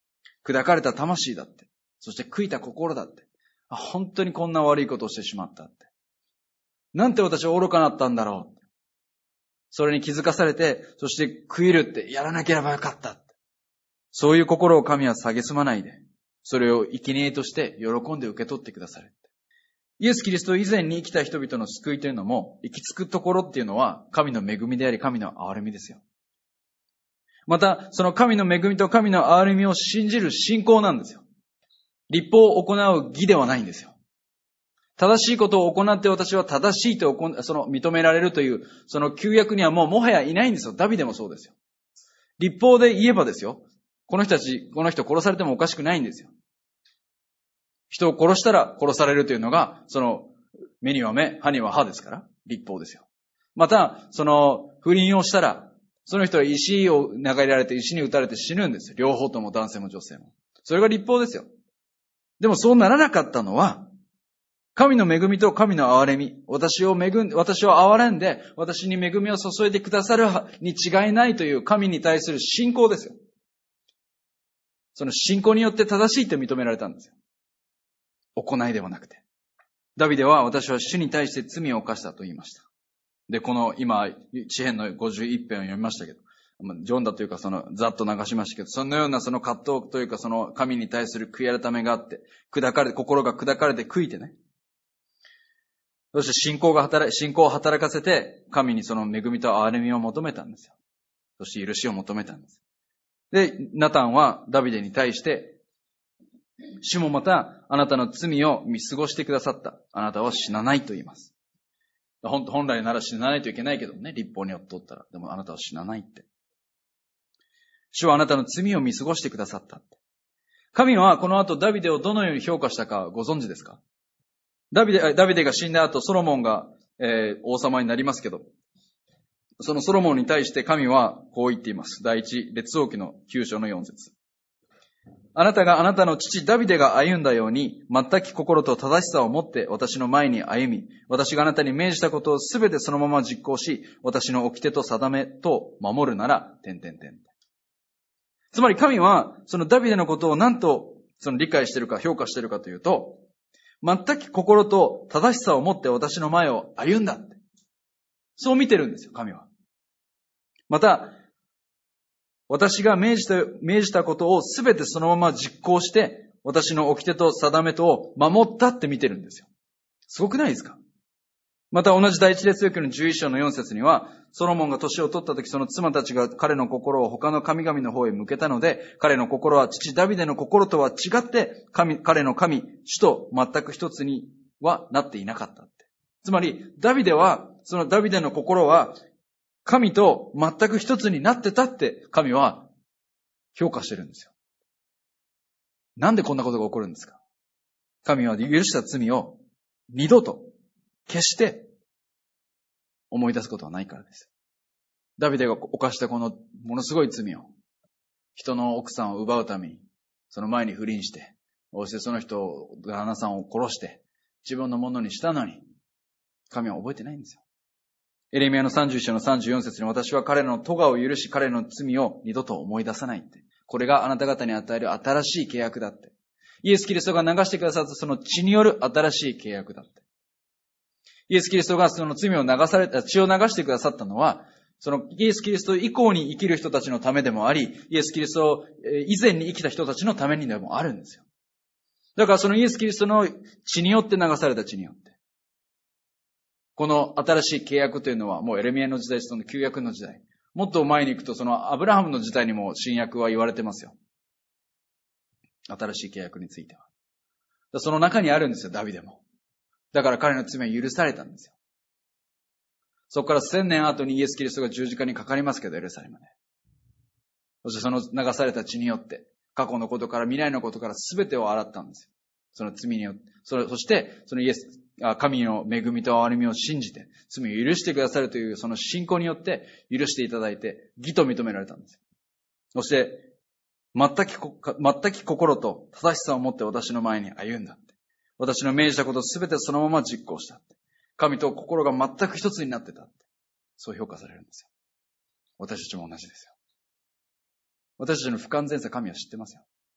砕かれた魂だって。そして悔いた心だって。本当にこんな悪いことをしてしまったって。なんて私は愚かなったんだろう。それに気づかされて、そして悔いるってやらなければよかったって。そういう心を神は蔑まないで、それを生贄として喜んで受け取ってくださる。イエス・キリスト以前に生きた人々の救いというのも、行き着くところっていうのは神の恵みであり、神の憐れみですよ。また、その神の恵みと神の憐れみを信じる信仰なんですよ。律法を行う義ではないんですよ。正しいことを行って私は正しいと認められるという、その旧約にはもはやいないんですよ。ダビデもそうですよ。律法で言えばですよ。この人殺されてもおかしくないんですよ。人を殺したら殺されるというのが、目には目、歯には歯ですから、律法ですよ。また、不倫をしたら、その人は石を投げられて石に打たれて死ぬんですよ。両方とも男性も女性も。それが律法ですよ。でもそうならなかったのは、神の恵みと神の憐れみ、私を憐れんで、私に恵みを注いでくださるに違いないという神に対する信仰ですよ。その信仰によって正しいと認められたんですよ。行いではなくて。ダビデは私は主に対して罪を犯したと言いました。で、今、詩編の51編を読みましたけど、読んだというかざっと流しましたけど、そのような葛藤というか神に対する悔い改めがあって、心が砕かれて悔いてね。そして信仰を働かせて、神にその恵みと憐れみを求めたんですよ。そして許しを求めたんです。で、ナタンはダビデに対して、主もまたあなたの罪を見過ごしてくださった。あなたは死なないと言います。本来なら死なないといけないけどね、律法によっておったら。でもあなたは死なないって。主はあなたの罪を見過ごしてくださったって。神はこの後ダビデをどのように評価したかご存知ですか？ダビデが死んだ後、ソロモンが、王様になりますけど、そのソロモンに対して神はこう言っています。第一列王記の9章の4節。あなたがあなたの父ダビデが歩んだように、全き心と正しさを持って私の前に歩み、私があなたに命じたことをすべてそのまま実行し、私の掟と定めと守るなら、つまり神は、そのダビデのことを何と理解しているか評価しているかというと、全き心と正しさを持って私の前を歩んだって。そう見てるんですよ、神は。また、私が命じたことをすべてそのまま実行して、私の掟と定めとを守ったって見てるんですよ。すごくないですか？また同じ第一列王記の11章の4節には、ソロモンが年を取った時、その妻たちが彼の心を他の神々の方へ向けたので、彼の心は父ダビデの心とは違って、彼の神、主と全く一つにはなっていなかったって。つまり、そのダビデの心は、神と全く一つになってたって神は評価してるんですよ。なんでこんなことが起こるんですか？神は許した罪を二度と決して思い出すことはないからです。ダビデが犯したこのものすごい罪を、人の奥さんを奪うために、その前に不倫して、そしてその人、旦那さんを殺して、自分のものにしたのに、神は覚えてないんですよ。エレミヤの31章の34節に、私は彼の咎を許し、彼の罪を二度と思い出さないって。これがあなた方に与える新しい契約だって。イエス・キリストが流してくださったその血による新しい契約だって。イエス・キリストがその血を流してくださったのは、そのイエス・キリスト以降に生きる人たちのためでもあり、イエス・キリスト以前に生きた人たちのためにでもあるんですよ。だからそのイエス・キリストの血によって流された血によって。この新しい契約というのはもうエレミヤの時代、その旧約の時代。もっと前に行くとそのアブラハムの時代にも新約は言われてますよ。新しい契約については。その中にあるんですよ、ダビデも。だから彼の罪は許されたんですよ。そこから1000年後にイエス・キリストが十字架にかかりますけど、エルサレムで。そしてその流された血によって、過去のことから未来のことから全てを洗ったんですよ。その罪によって。そしてその神の恵みと憐れみを信じて、罪を許してくださるというその信仰によって許していただいて、義と認められたんですよ。そして、全き心と正しさを持って私の前に歩んだって。私の命じたことを全てそのまま実行したって。神と心が全く一つになってたって。そう評価されるんですよ。私たちも同じですよ。私たちの不完全さ、神は知ってますよ。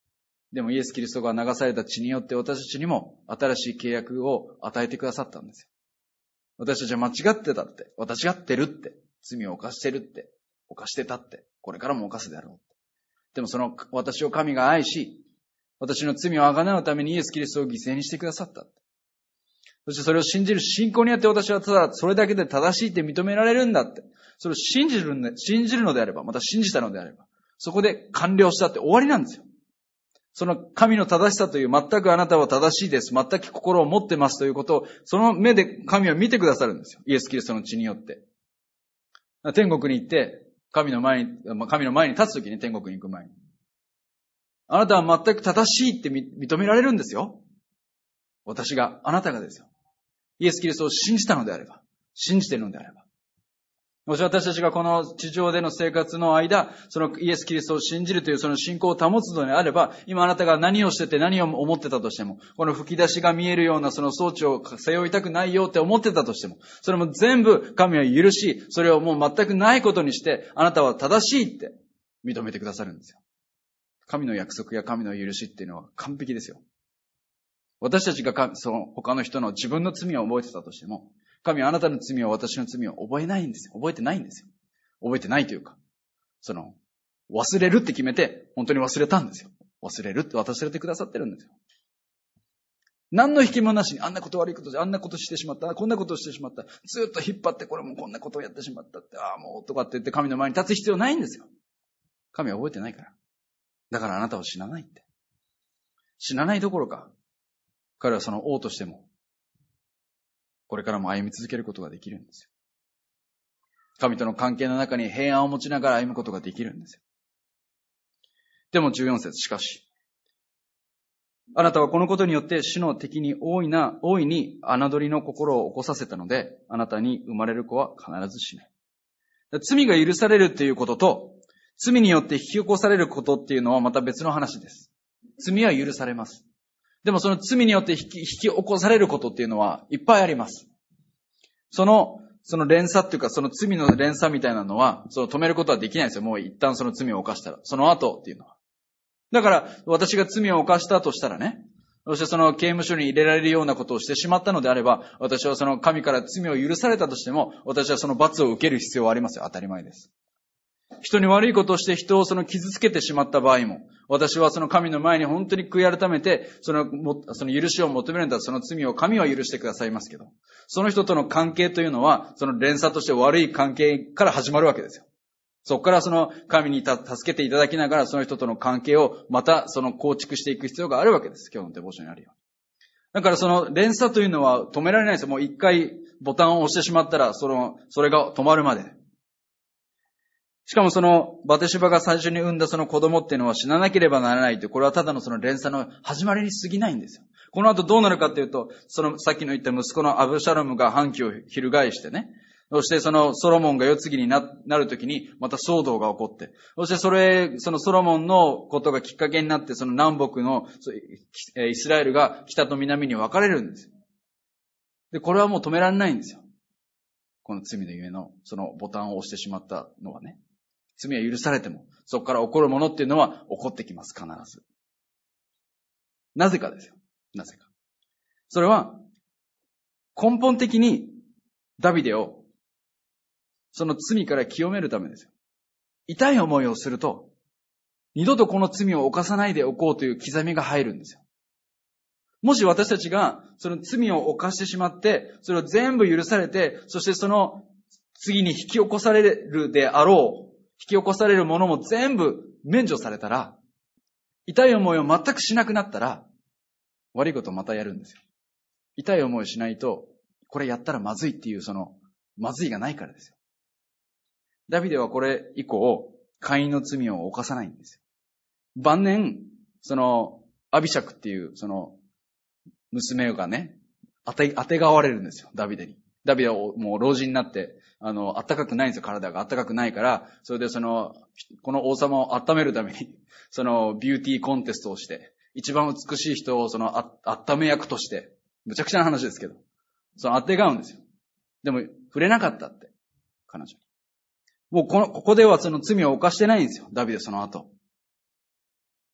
でもイエス・キリストが流された血によって私たちにも新しい契約を与えてくださったんですよ。私たちは間違ってたって、間違ってるって、罪を犯してるって、犯してたって、これからも犯すであろうって。でもその私を神が愛し、私の罪をあがなうためにイエス・キリストを犠牲にしてくださった。そしてそれを信じる信仰によって私はただそれだけで正しいって認められるんだって。それを信じるのであれば、また信じたのであれば、そこで完了したって終わりなんですよ。その神の正しさという、全くあなたは正しいです。全く心を持ってますということを、その目で神は見てくださるんですよ。イエス・キリストの血によって。天国に行って、神の前に立つときに天国に行く前に。あなたは全く正しいって認められるんですよ。私が、あなたがですよ。イエス・キリストを信じたのであれば、信じているのであれば。もし私たちがこの地上での生活の間、そのイエス・キリストを信じるというその信仰を保つのであれば、今あなたが何をしてて何を思ってたとしても、この吹き出しが見えるようなその装置を背負いたくないよって思ってたとしても、それも全部神は許し、それをもう全くないことにして、あなたは正しいって認めてくださるんですよ。神の約束や神の許しっていうのは完璧ですよ。私たちがその他の人の自分の罪を覚えてたとしても、神はあなたの罪を私の罪を覚えないんですよ。覚えてないんですよ。覚えてないというか、忘れるって決めて、本当に忘れたんですよ。忘れるって忘れてくださってるんですよ。何の引きもなしに、あんなこと悪いことで、あんなことしてしまった、こんなことしてしまった、ずっと引っ張って、これもこんなことをやってしまったって、もう、とかって言って神の前に立つ必要ないんですよ。神は覚えてないから。だからあなたは死なないって。死なないどころか、彼はその王としても、これからも歩み続けることができるんですよ。神との関係の中に平安を持ちながら歩むことができるんですよ。でも14節、しかし、あなたはこのことによって主の敵に大いに侮りの心を起こさせたので、あなたに生まれる子は必ず死ぬ。罪が許されるっていうことと、罪によって引き起こされることっていうのはまた別の話です。罪は許されます。でもその罪によって引き起こされることっていうのはいっぱいあります。その連鎖っていうか、その罪の連鎖みたいなのは、止めることはできないんですよ。もう一旦その罪を犯したら。その後っていうのは。だから、私が罪を犯したとしたらね、そしてその刑務所に入れられるようなことをしてしまったのであれば、私はその神から罪を許されたとしても、私はその罰を受ける必要はありますよ。当たり前です。人に悪いことをして人を傷つけてしまった場合も、私はその神の前に本当に悔い改めて、その許しを求めるんだ。その罪を神は許してくださいますけど、その人との関係というのは、その連鎖として悪い関係から始まるわけですよ。そこからその神に助けていただきながら、その人との関係をまた構築していく必要があるわけです。今日のデボーションにあるように。だからその連鎖というのは止められないですよ。もう一回ボタンを押してしまったら、それが止まるまで。しかもバテシバが最初に産んだその子供っていうのは死ななければならないという、これはただのその連鎖の始まりに過ぎないんですよ。この後どうなるかっていうと、さっきの言った息子のアブシャロムが反旗を翻してね、そしてソロモンが世継ぎになるときにまた騒動が起こって、そしてそのソロモンのことがきっかけになって、その南北のイスラエルが北と南に分かれるんですよ。で、これはもう止められないんですよ。この罪のゆえのそのボタンを押してしまったのはね。罪は許されても、そこから起こるものっていうのは起こってきます、必ず。なぜかですよ。なぜか。それは、根本的にダビデを、その罪から清めるためですよ。痛い思いをすると、二度とこの罪を犯さないでおこうという刻みが入るんですよ。もし私たちが、その罪を犯してしまって、それを全部許されて、そしてその次に引き起こされるであろう、引き起こされるものも全部免除されたら、痛い思いを全くしなくなったら、悪いことをまたやるんですよ。痛い思いをしないと、これやったらまずいっていうまずいがないからですよ。ダビデはこれ以降、カインの罪を犯さないんですよ。晩年、アビシャクっていう、娘がね、当てがわれるんですよ、ダビデに。ダビデはもう老人になって、暖かくないんですよ、体が暖かくないから、それでこの王様を温めるために、ビューティーコンテストをして、一番美しい人を温め役として、むちゃくちゃな話ですけど、当てがうんですよ。でも、触れなかったって、彼女に。もうここではその罪を犯してないんですよ、ダビデその後。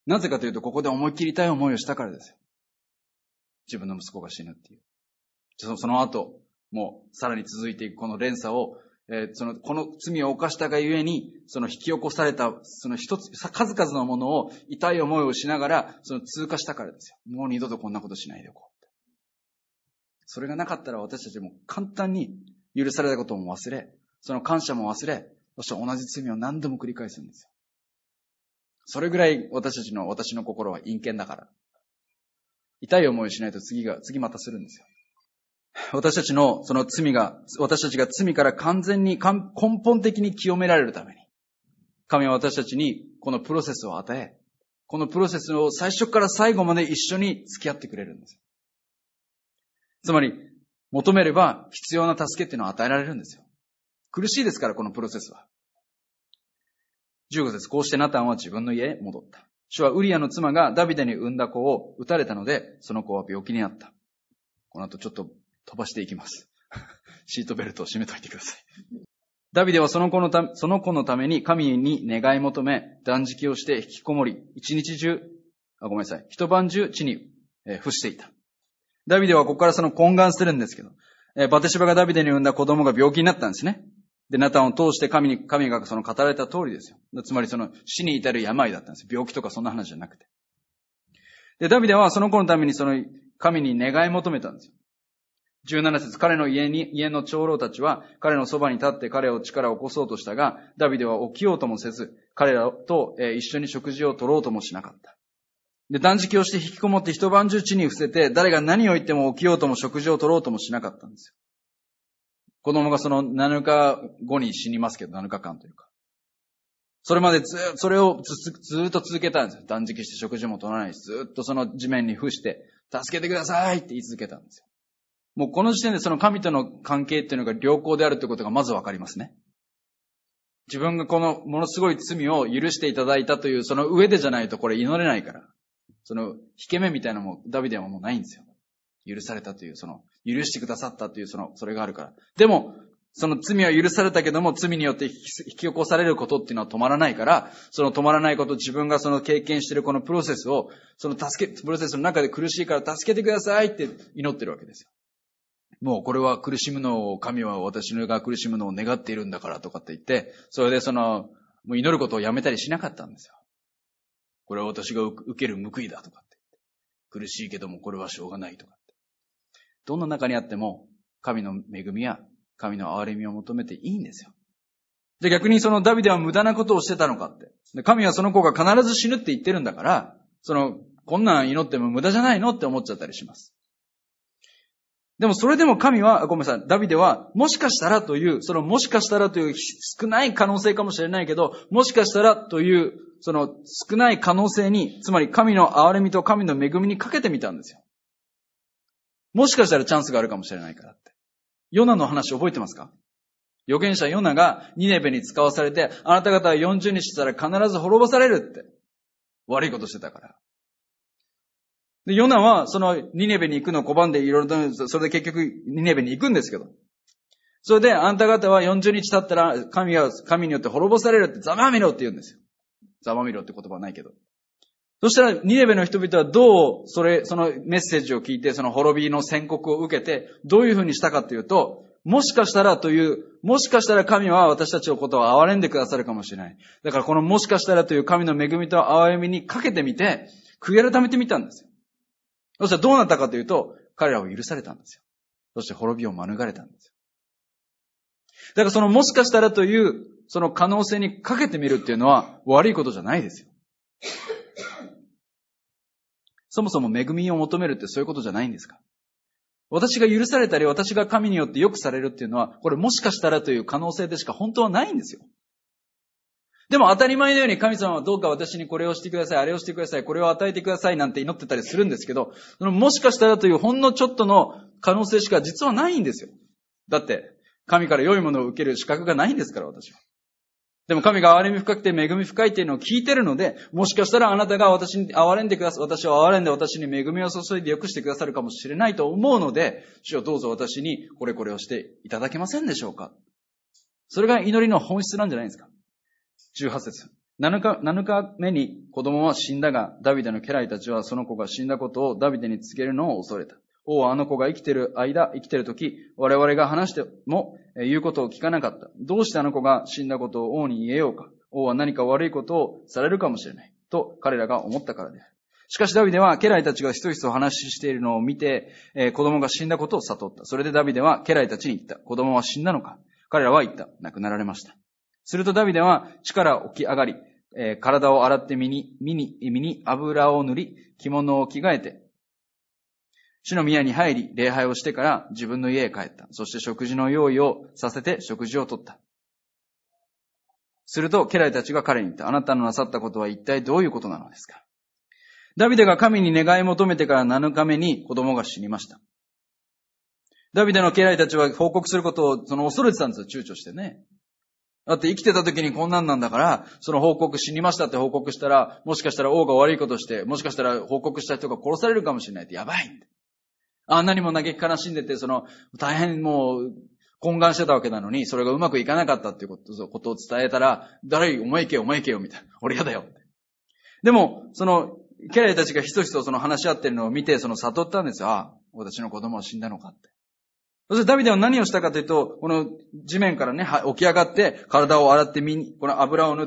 なぜかというと、ここで思い切りたい思いをしたからですよ。自分の息子が死ぬっていう。その後、もうさらに続いていくこの連鎖を、この罪を犯したがゆえに、その引き起こされた、その数々のものを痛い思いをしながら、通過したからですよ。もう二度とこんなことしないでおこう。それがなかったら私たちも簡単に許されたことも忘れ、その感謝も忘れ、そして同じ罪を何度も繰り返すんですよ。それぐらい私の心は陰険だから。痛い思いをしないと次またするんですよ。私たちが罪から完全に根本的に清められるために、神は私たちにこのプロセスを与え、このプロセスを最初から最後まで一緒に付き合ってくれるんです。つまり、求めれば必要な助けっていうのを与えられるんですよ。苦しいですから、このプロセスは。15節、こうしてナタンは自分の家へ戻った。主はウリアの妻がダビデに産んだ子を撃たれたので、その子は病気になった。この後ちょっと飛ばしていきます。シートベルトを締めといてください。ダビデはその子のために神に願い求め、断食をして引きこもり、一晩中地に伏していた。ダビデはここから懇願するんですけど、バテシバがダビデに産んだ子供が病気になったんですね。で、ナタンを通して神が語られた通りですよ。つまり死に至る病だったんです。病気とかそんな話じゃなくて。で、ダビデはその子のために神に願い求めたんですよ。17節、彼の家の長老たちは彼のそばに立って彼を力を起こそうとしたが、ダビデは起きようともせず、彼らと一緒に食事を取ろうともしなかった。で、断食をして引きこもって一晩中地に伏せて、誰が何を言っても起きようとも食事を取ろうともしなかったんですよ。子供が7日後に死にますけど、7日間というか。それまでそれをずっと続けたんですよ。断食して食事も取らないし、ずっと地面に伏して、助けてくださいって言い続けたんですよ。もうこの時点で神との関係っていうのが良好であるということがまずわかりますね。自分がこのものすごい罪を許していただいたというその上でじゃないとこれ祈れないから。引け目みたいなのもダビデはもうないんですよ。許されたという、許してくださったという、それがあるから。でも、罪は許されたけども、罪によって引き起こされることっていうのは止まらないから、止まらないこと、自分が経験しているこのプロセスを、プロセスの中で苦しいから助けてくださいって祈ってるわけですよ。もうこれは苦しむのを、神は私が苦しむのを願っているんだからとかって言って、それでもう祈ることをやめたりしなかったんですよ。これは私が受ける報いだとかって。苦しいけどもこれはしょうがないとかって。どんな中にあっても神の恵みや神の憐れみを求めていいんですよ。で、逆にダビデは無駄なことをしてたのかって。で、神はその子が必ず死ぬって言ってるんだから、こんなん祈っても無駄じゃないのって思っちゃったりします。でもそれでもダビデはもしかしたらという、もしかしたらという少ない可能性かもしれないけど、もしかしたらという、少ない可能性に、つまり神の憐れみと神の恵みにかけてみたんですよ。もしかしたらチャンスがあるかもしれないからって。ヨナの話覚えてますか？預言者ヨナがニネベに使わされて、あなた方は40日したら必ず滅ぼされるって。悪いことしてたから。で、ヨナはニネベに行くのを拒んでいろいろと、それで結局ニネベに行くんですけど。それであんた方は40日経ったら神によって滅ぼされるってざまみろって言うんですよ。ざまみろって言葉はないけど。そしたらニネベの人々はどうそのメッセージを聞いて滅びの宣告を受けてどういうふうにしたかというと、もしかしたら神は私たちのことを憐れんでくださるかもしれない。だからこのもしかしたらという神の恵みと憐れみにかけてみて、悔い改めてみたんですよ。そしたらどうなったかというと、彼らを許されたんですよ。そして滅びを免れたんですよ。だからもしかしたらという、可能性にかけてみるっていうのは悪いことじゃないですよ。そもそも恵みを求めるってそういうことじゃないんですか？私が許されたり、私が神によって良くされるっていうのは、これもしかしたらという可能性でしか本当はないんですよ。でも当たり前のように神様はどうか私にこれをしてください、あれをしてください、これを与えてくださいなんて祈ってたりするんですけど、もしかしたらというほんのちょっとの可能性しか実はないんですよ。だって、神から良いものを受ける資格がないんですから、私は。でも神が憐れみ深くて恵み深いっていうのを聞いてるので、もしかしたらあなたが私に憐れんでください、私を憐れんで私に恵みを注いで良くしてくださるかもしれないと思うので、主よどうぞ私にこれをしていただけませんでしょうか。それが祈りの本質なんじゃないですか。18節。 7日目に子供は死んだが、ダビデの家来たちはその子が死んだことをダビデに告げるのを恐れた。王はあの子が生きてる時、我々が話しても言うことを聞かなかった。どうしてあの子が死んだことを王に言えようか。王は何か悪いことをされるかもしれない。と彼らが思ったからである。しかしダビデは家来たちがひそひそ話しているのを見て、子供が死んだことを悟った。それでダビデは家来たちに言った。子供は死んだのか。彼らは言った。亡くなられました。するとダビデは地から起き上がり、体を洗って身に油を塗り、着物を着替えて、主の宮に入り、礼拝をしてから自分の家へ帰った。そして食事の用意をさせて食事をとった。すると家来たちが彼に言った。あなたのなさったことは一体どういうことなのですか。ダビデが神に願い求めてから7日目に子供が死にました。ダビデの家来たちは報告することを恐れてたんですよ、躊躇してね。だって生きてた時にこんなんなんだから、その報告死にましたって報告したら、もしかしたら王が悪いことして、もしかしたら報告した人が殺されるかもしれないってやばい。あんなにも嘆き悲しんでて、大変もう、懇願してたわけなのに、それがうまくいかなかったっていうことを伝えたら、お前行けよ、みたいな。俺やだよ。でも、家来たちがひそひそ話し合ってるのを見て、悟ったんですよ。ああ、私の子供は死んだのかって。そしてダビデは何をしたかというと、この地面からね、起き上がって、体を洗ってこの油を塗って、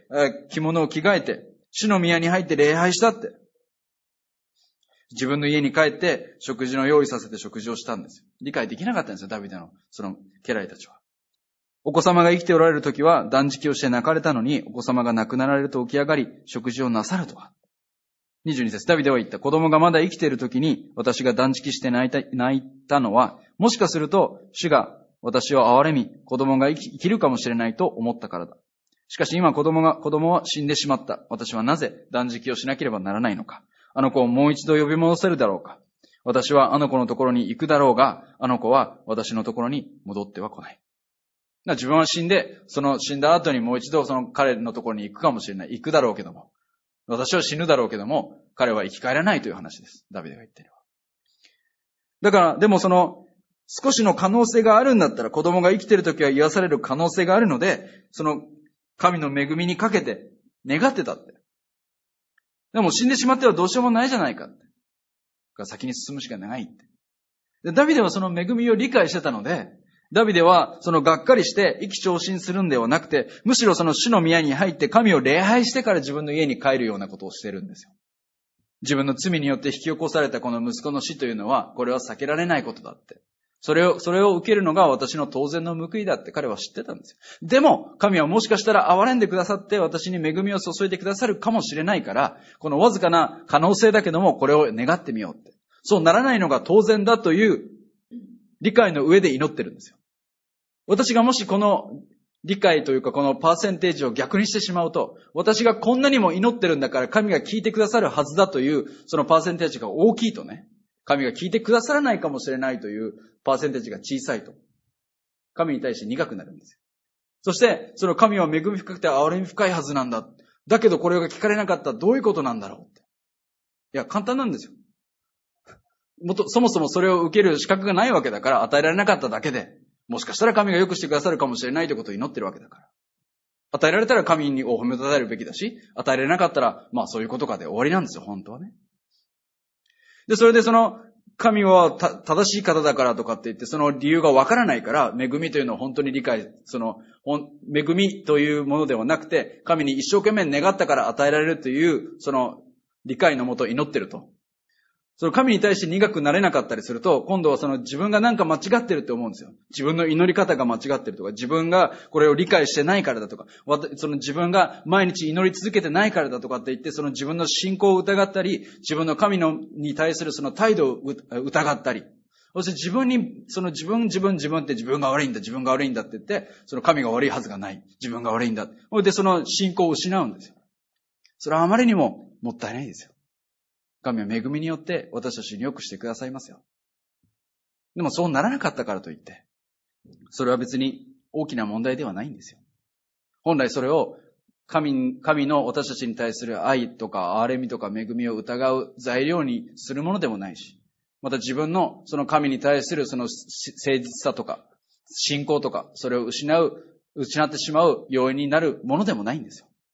着物を着替えて、主の宮に入って礼拝したって。自分の家に帰って食事の用意させて食事をしたんですよ。理解できなかったんですよ、ダビデの家来たちは。お子様が生きておられる時は断食をして泣かれたのに、お子様が亡くなられると起き上がり、食事をなさるとは。22節、ダビデは言った。子供がまだ生きている時に私が断食して泣いたのは、もしかすると主が私を憐れみ、子供が生きるかもしれないと思ったからだ。しかし今子供は死んでしまった。私はなぜ断食をしなければならないのか。あの子をもう一度呼び戻せるだろうか。私はあの子のところに行くだろうが、あの子は私のところに戻っては来ない。自分は死んで、死んだ後にもう一度彼のところに行くかもしれない。行くだろうけども。私は死ぬだろうけども、彼は生き返らないという話です。ダビデが言っている。だから、でも少しの可能性があるんだったら、子供が生きているときは癒される可能性があるので、神の恵みにかけて願ってたって。でも死んでしまってはどうしようもないじゃないかって。先に進むしかないって。で、ダビデはその恵みを理解してたので、ダビデはがっかりして意気消沈するんではなくて、むしろ主の宮に入って神を礼拝してから自分の家に帰るようなことをしてるんですよ。自分の罪によって引き起こされたこの息子の死というのは、これは避けられないことだって。それを受けるのが私の当然の報いだって彼は知ってたんですよ。でも、神はもしかしたら憐れんでくださって私に恵みを注いでくださるかもしれないから、このわずかな可能性だけどもこれを願ってみようって。そうならないのが当然だという理解の上で祈ってるんですよ。私がもしこの理解というかこのパーセンテージを逆にしてしまうと、私がこんなにも祈ってるんだから神が聞いてくださるはずだというそのパーセンテージが大きいとね、神が聞いてくださらないかもしれないというパーセンテージが小さいと、神に対して苦くなるんですよ。そしてその神は恵み深くて憐れみ深いはずなんだ。だけどこれが聞かれなかったらどういうことなんだろうって。いや、簡単なんですよ。そもそもそれを受ける資格がないわけだから与えられなかっただけで、もしかしたら神が良くしてくださるかもしれないということを祈ってるわけだから。与えられたら神に褒めたたえるべきだし、与えられなかったら、そういうことかで終わりなんですよ、本当はね。で、それで神は正しい方だからとかって言って、その理由がわからないから、恵みというのを本当に理解、恵みというものではなくて、神に一生懸命願ったから与えられるという、理解のもと祈ってると。神に対して苦くなれなかったりすると、今度は自分がなんか間違ってるって思うんですよ。自分の祈り方が間違ってるとか、自分がこれを理解してないからだとか、自分が毎日祈り続けてないからだとかって言って、自分の信仰を疑ったり、自分の神に対する態度を疑ったり、そして自分って自分が悪いんだって言って、神が悪いはずがない。自分が悪いんだ。で、信仰を失うんですよ。それはあまりにももったいないですよ。神は恵みによって私たちに良くしてくださいますよ。でもそうならなかったからといって、それは別に大きな問題ではないんですよ。本来それを神の私たちに対する愛とか憐れみとか恵みを疑う材料にするものでもないし、また自分のその神に対する誠実さとか信仰とか、それを失ってしまう要因になるものでもないんですよ。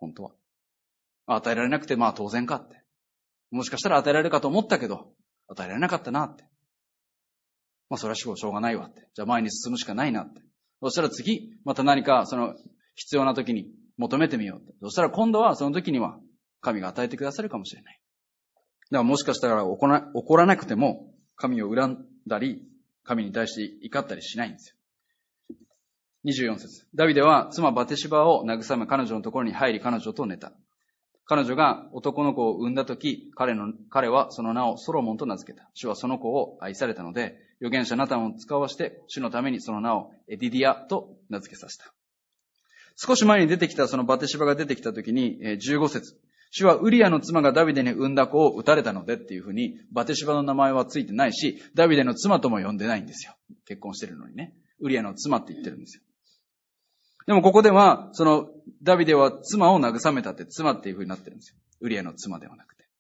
本当は。与えられなくて当然かって。もしかしたら与えられるかと思ったけど、与えられなかったなって。それはしょうがないわって。じゃあ前に進むしかないなって。そしたら次、また何か必要な時に求めてみようって。そしたら今度はその時には神が与えてくださるかもしれない。だからもしかしたら怒らなくても神を恨んだり、神に対して怒ったりしないんですよ。24節。ダビデは妻バテシバを慰め彼女のところに入り彼女と寝た。彼女が男の子を産んだとき、彼はその名をソロモンと名付けた。主はその子を愛されたので、預言者ナタンを使わして、主のためにその名をエディディアと名付けさせた。少し前に出てきたそのバテシバが出てきたときに、15節。主はウリアの妻がダビデに産んだ子を撃たれたのでっていうふうに、バテシバの名前はついてないし、ダビデの妻とも呼んでないんですよ。結婚してるのにね。ウリアの妻って言ってるんですよ。でもここでは、ダビデは妻を慰めたって妻っていう風になってるんですよ。ウリアの妻ではなくて。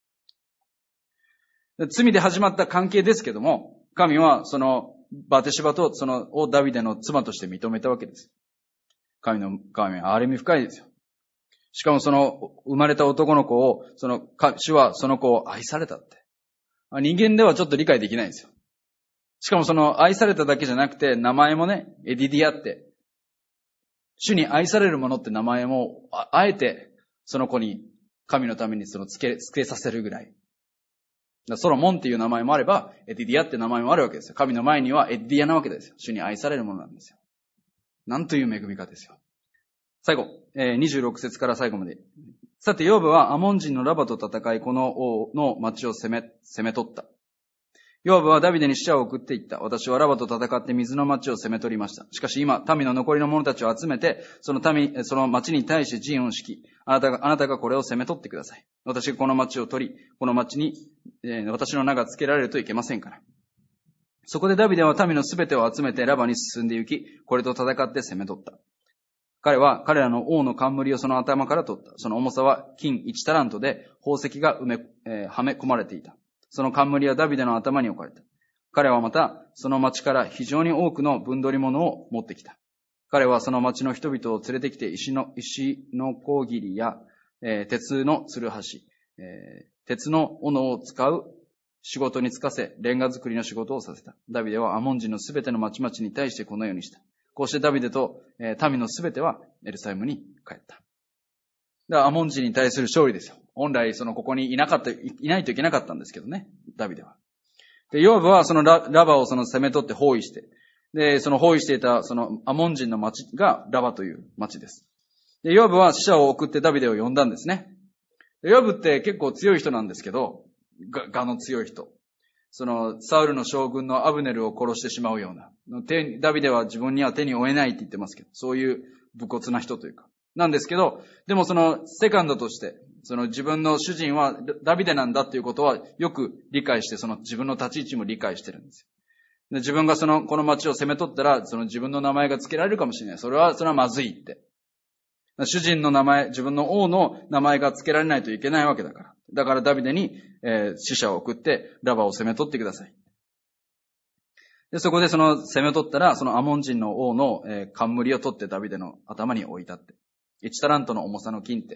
罪で始まった関係ですけども、神はバテシバとをダビデの妻として認めたわけです。神は憐れみ深いですよ。しかも生まれた男の子を、主はその子を愛されたって。人間ではちょっと理解できないんですよ。しかも愛されただけじゃなくて、名前もね、エディディアって、主に愛されるものって名前も、あえて、その子に神のために付けさせるぐらい。ソロモンっていう名前もあれば、エディディアって名前もあるわけですよ。神の前にはエディディアなわけですよ。主に愛されるものなんですよ。なんという恵みかですよ。最後、26節から最後まで。さて、ヨブはアモン人のラバと戦い、この王の町を攻め取った。ヨブはダビデに使者を送っていった。私はラバと戦って水の町を攻め取りました。しかし今、民の残りの者たちを集めて、その町に対して陣を敷き、あなたがこれを攻め取ってください。私がこの町を取り、この町に、私の名が付けられるといけませんから。そこでダビデは民のすべてを集めてラバに進んで行き、これと戦って攻め取った。彼は彼らの王の冠をその頭から取った。その重さは金1タラントで、宝石がはめ込まれていた。その冠はダビデの頭に置かれた。彼はまた、その町から非常に多くの分取り物を持ってきた。彼はその町の人々を連れてきて、石のこぎりや、鉄のつるはし、鉄の斧を使う仕事に就かせ、レンガ作りの仕事をさせた。ダビデはアモン人のすべての町々に対してこのようにした。こうしてダビデと民のすべてはエルサレムに帰った。だからアモン人に対する勝利ですよ。本来ここにいないといけなかったんですけどね、ダビデは。で、ヨブはラバを攻め取って包囲して、で、包囲していたアモン人の町がラバという町です。で、ヨブは使者を送ってダビデを呼んだんですね。でヨブって結構強い人なんですけど、我の強い人。サウルの将軍のアブネルを殺してしまうような。ダビデは自分には手に負えないって言ってますけど、そういう武骨な人というか。なんですけど、でもセカンドとして、自分の主人はダビデなんだっていうことはよく理解して、自分の立ち位置も理解してるんですよ。で自分がこの町を攻め取ったら、自分の名前が付けられるかもしれない。それはまずいって。主人の名前、自分の王の名前が付けられないといけないわけだから。だからダビデに、使者を送ってラバを攻め取ってください。で、そこで攻め取ったら、アモン人の王の、冠を取ってダビデの頭に置いたって。1タラントの重さの金って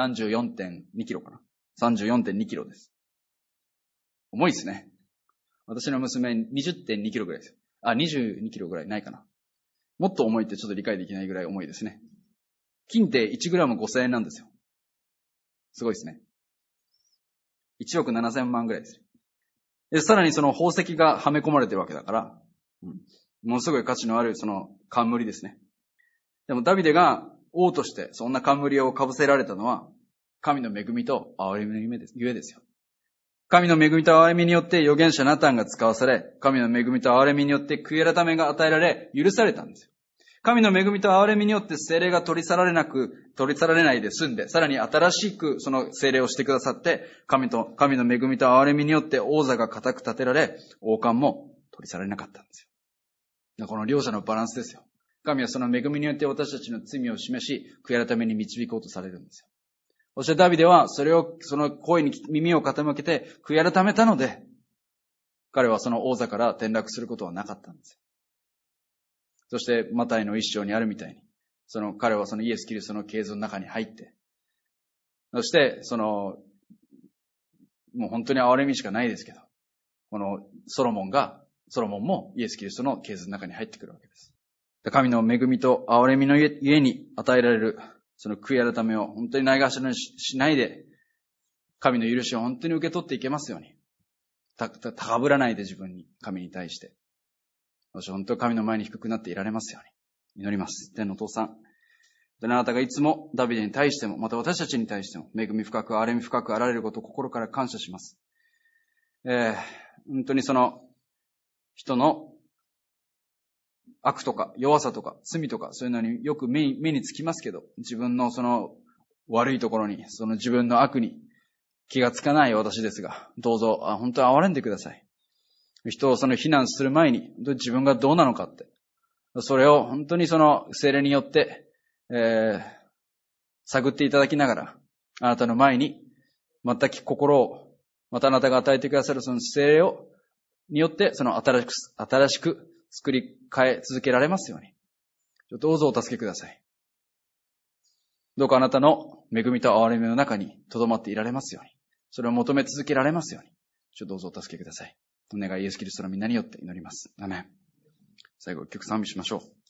34.2 キロかな。34.2 キロです。重いですね。私の娘 20.2 キロぐらいですよ。22キロぐらいないかな。もっと重いってちょっと理解できないぐらい重いですね。金って1グラム5000円なんですよ。すごいですね。1億7000万ぐらいです。で、さらに宝石がはめ込まれてるわけだから、ものすごい価値のある冠ですね。でもダビデが王としてそんな冠を被せられたのは、神の恵みと憐れみのゆえですよ。神の恵みと憐れみによって預言者ナタンが使わされ、神の恵みと憐れみによって悔い改めが与えられ、許されたんですよ。神の恵みと憐れみによって聖霊が取り去られないで済んで、さらに新しく聖霊をしてくださって、神の恵みと憐れみによって王座が固く立てられ、王冠も取り去られなかったんですよ。この両者のバランスですよ。神はその恵みによって私たちの罪を示し、悔い改めに導こうとされるんですよ。そしてダビデはその声に耳を傾けて悔い改めたので、彼はその王座から転落することはなかったんですよ。そしてマタイの一章にあるみたいに、彼はイエス・キリストの系図の中に入って、 そして、もう本当に憐れみしかないですけど、このソロモンもイエス・キリストの系図の中に入ってくるわけです。神の恵みと憐れみの家に与えられる、その悔い改めを本当にないがしろにしないで、神の許しを本当に受け取っていけますように。高ぶらないで自分に、神に対して。私は本当に神の前に低くなっていられますように。祈ります。天のお父さん。あなたがいつもダビデに対しても、また私たちに対しても、恵み深く、憐れみ深くあられることを心から感謝します。本当にその人の悪とか弱さとか罪とかそういうのによく目につきますけど、自分のその悪いところに、その自分の悪に気がつかない私ですが、どうぞ本当に憐れんでください。人をその非難する前に、自分がどうなのかって、それを本当にその聖霊によって、探っていただきながら、あなたの前に全く心を、またあなたが与えてくださるその聖霊によって、その新しく作り変え続けられますように。どうぞお助けください。どうかあなたの恵みと憐れみの中に留まっていられますように。それを求め続けられますように。どうぞお助けください。お願いイエスキリストの皆によって祈ります。アメン。最後一曲賛美しましょう。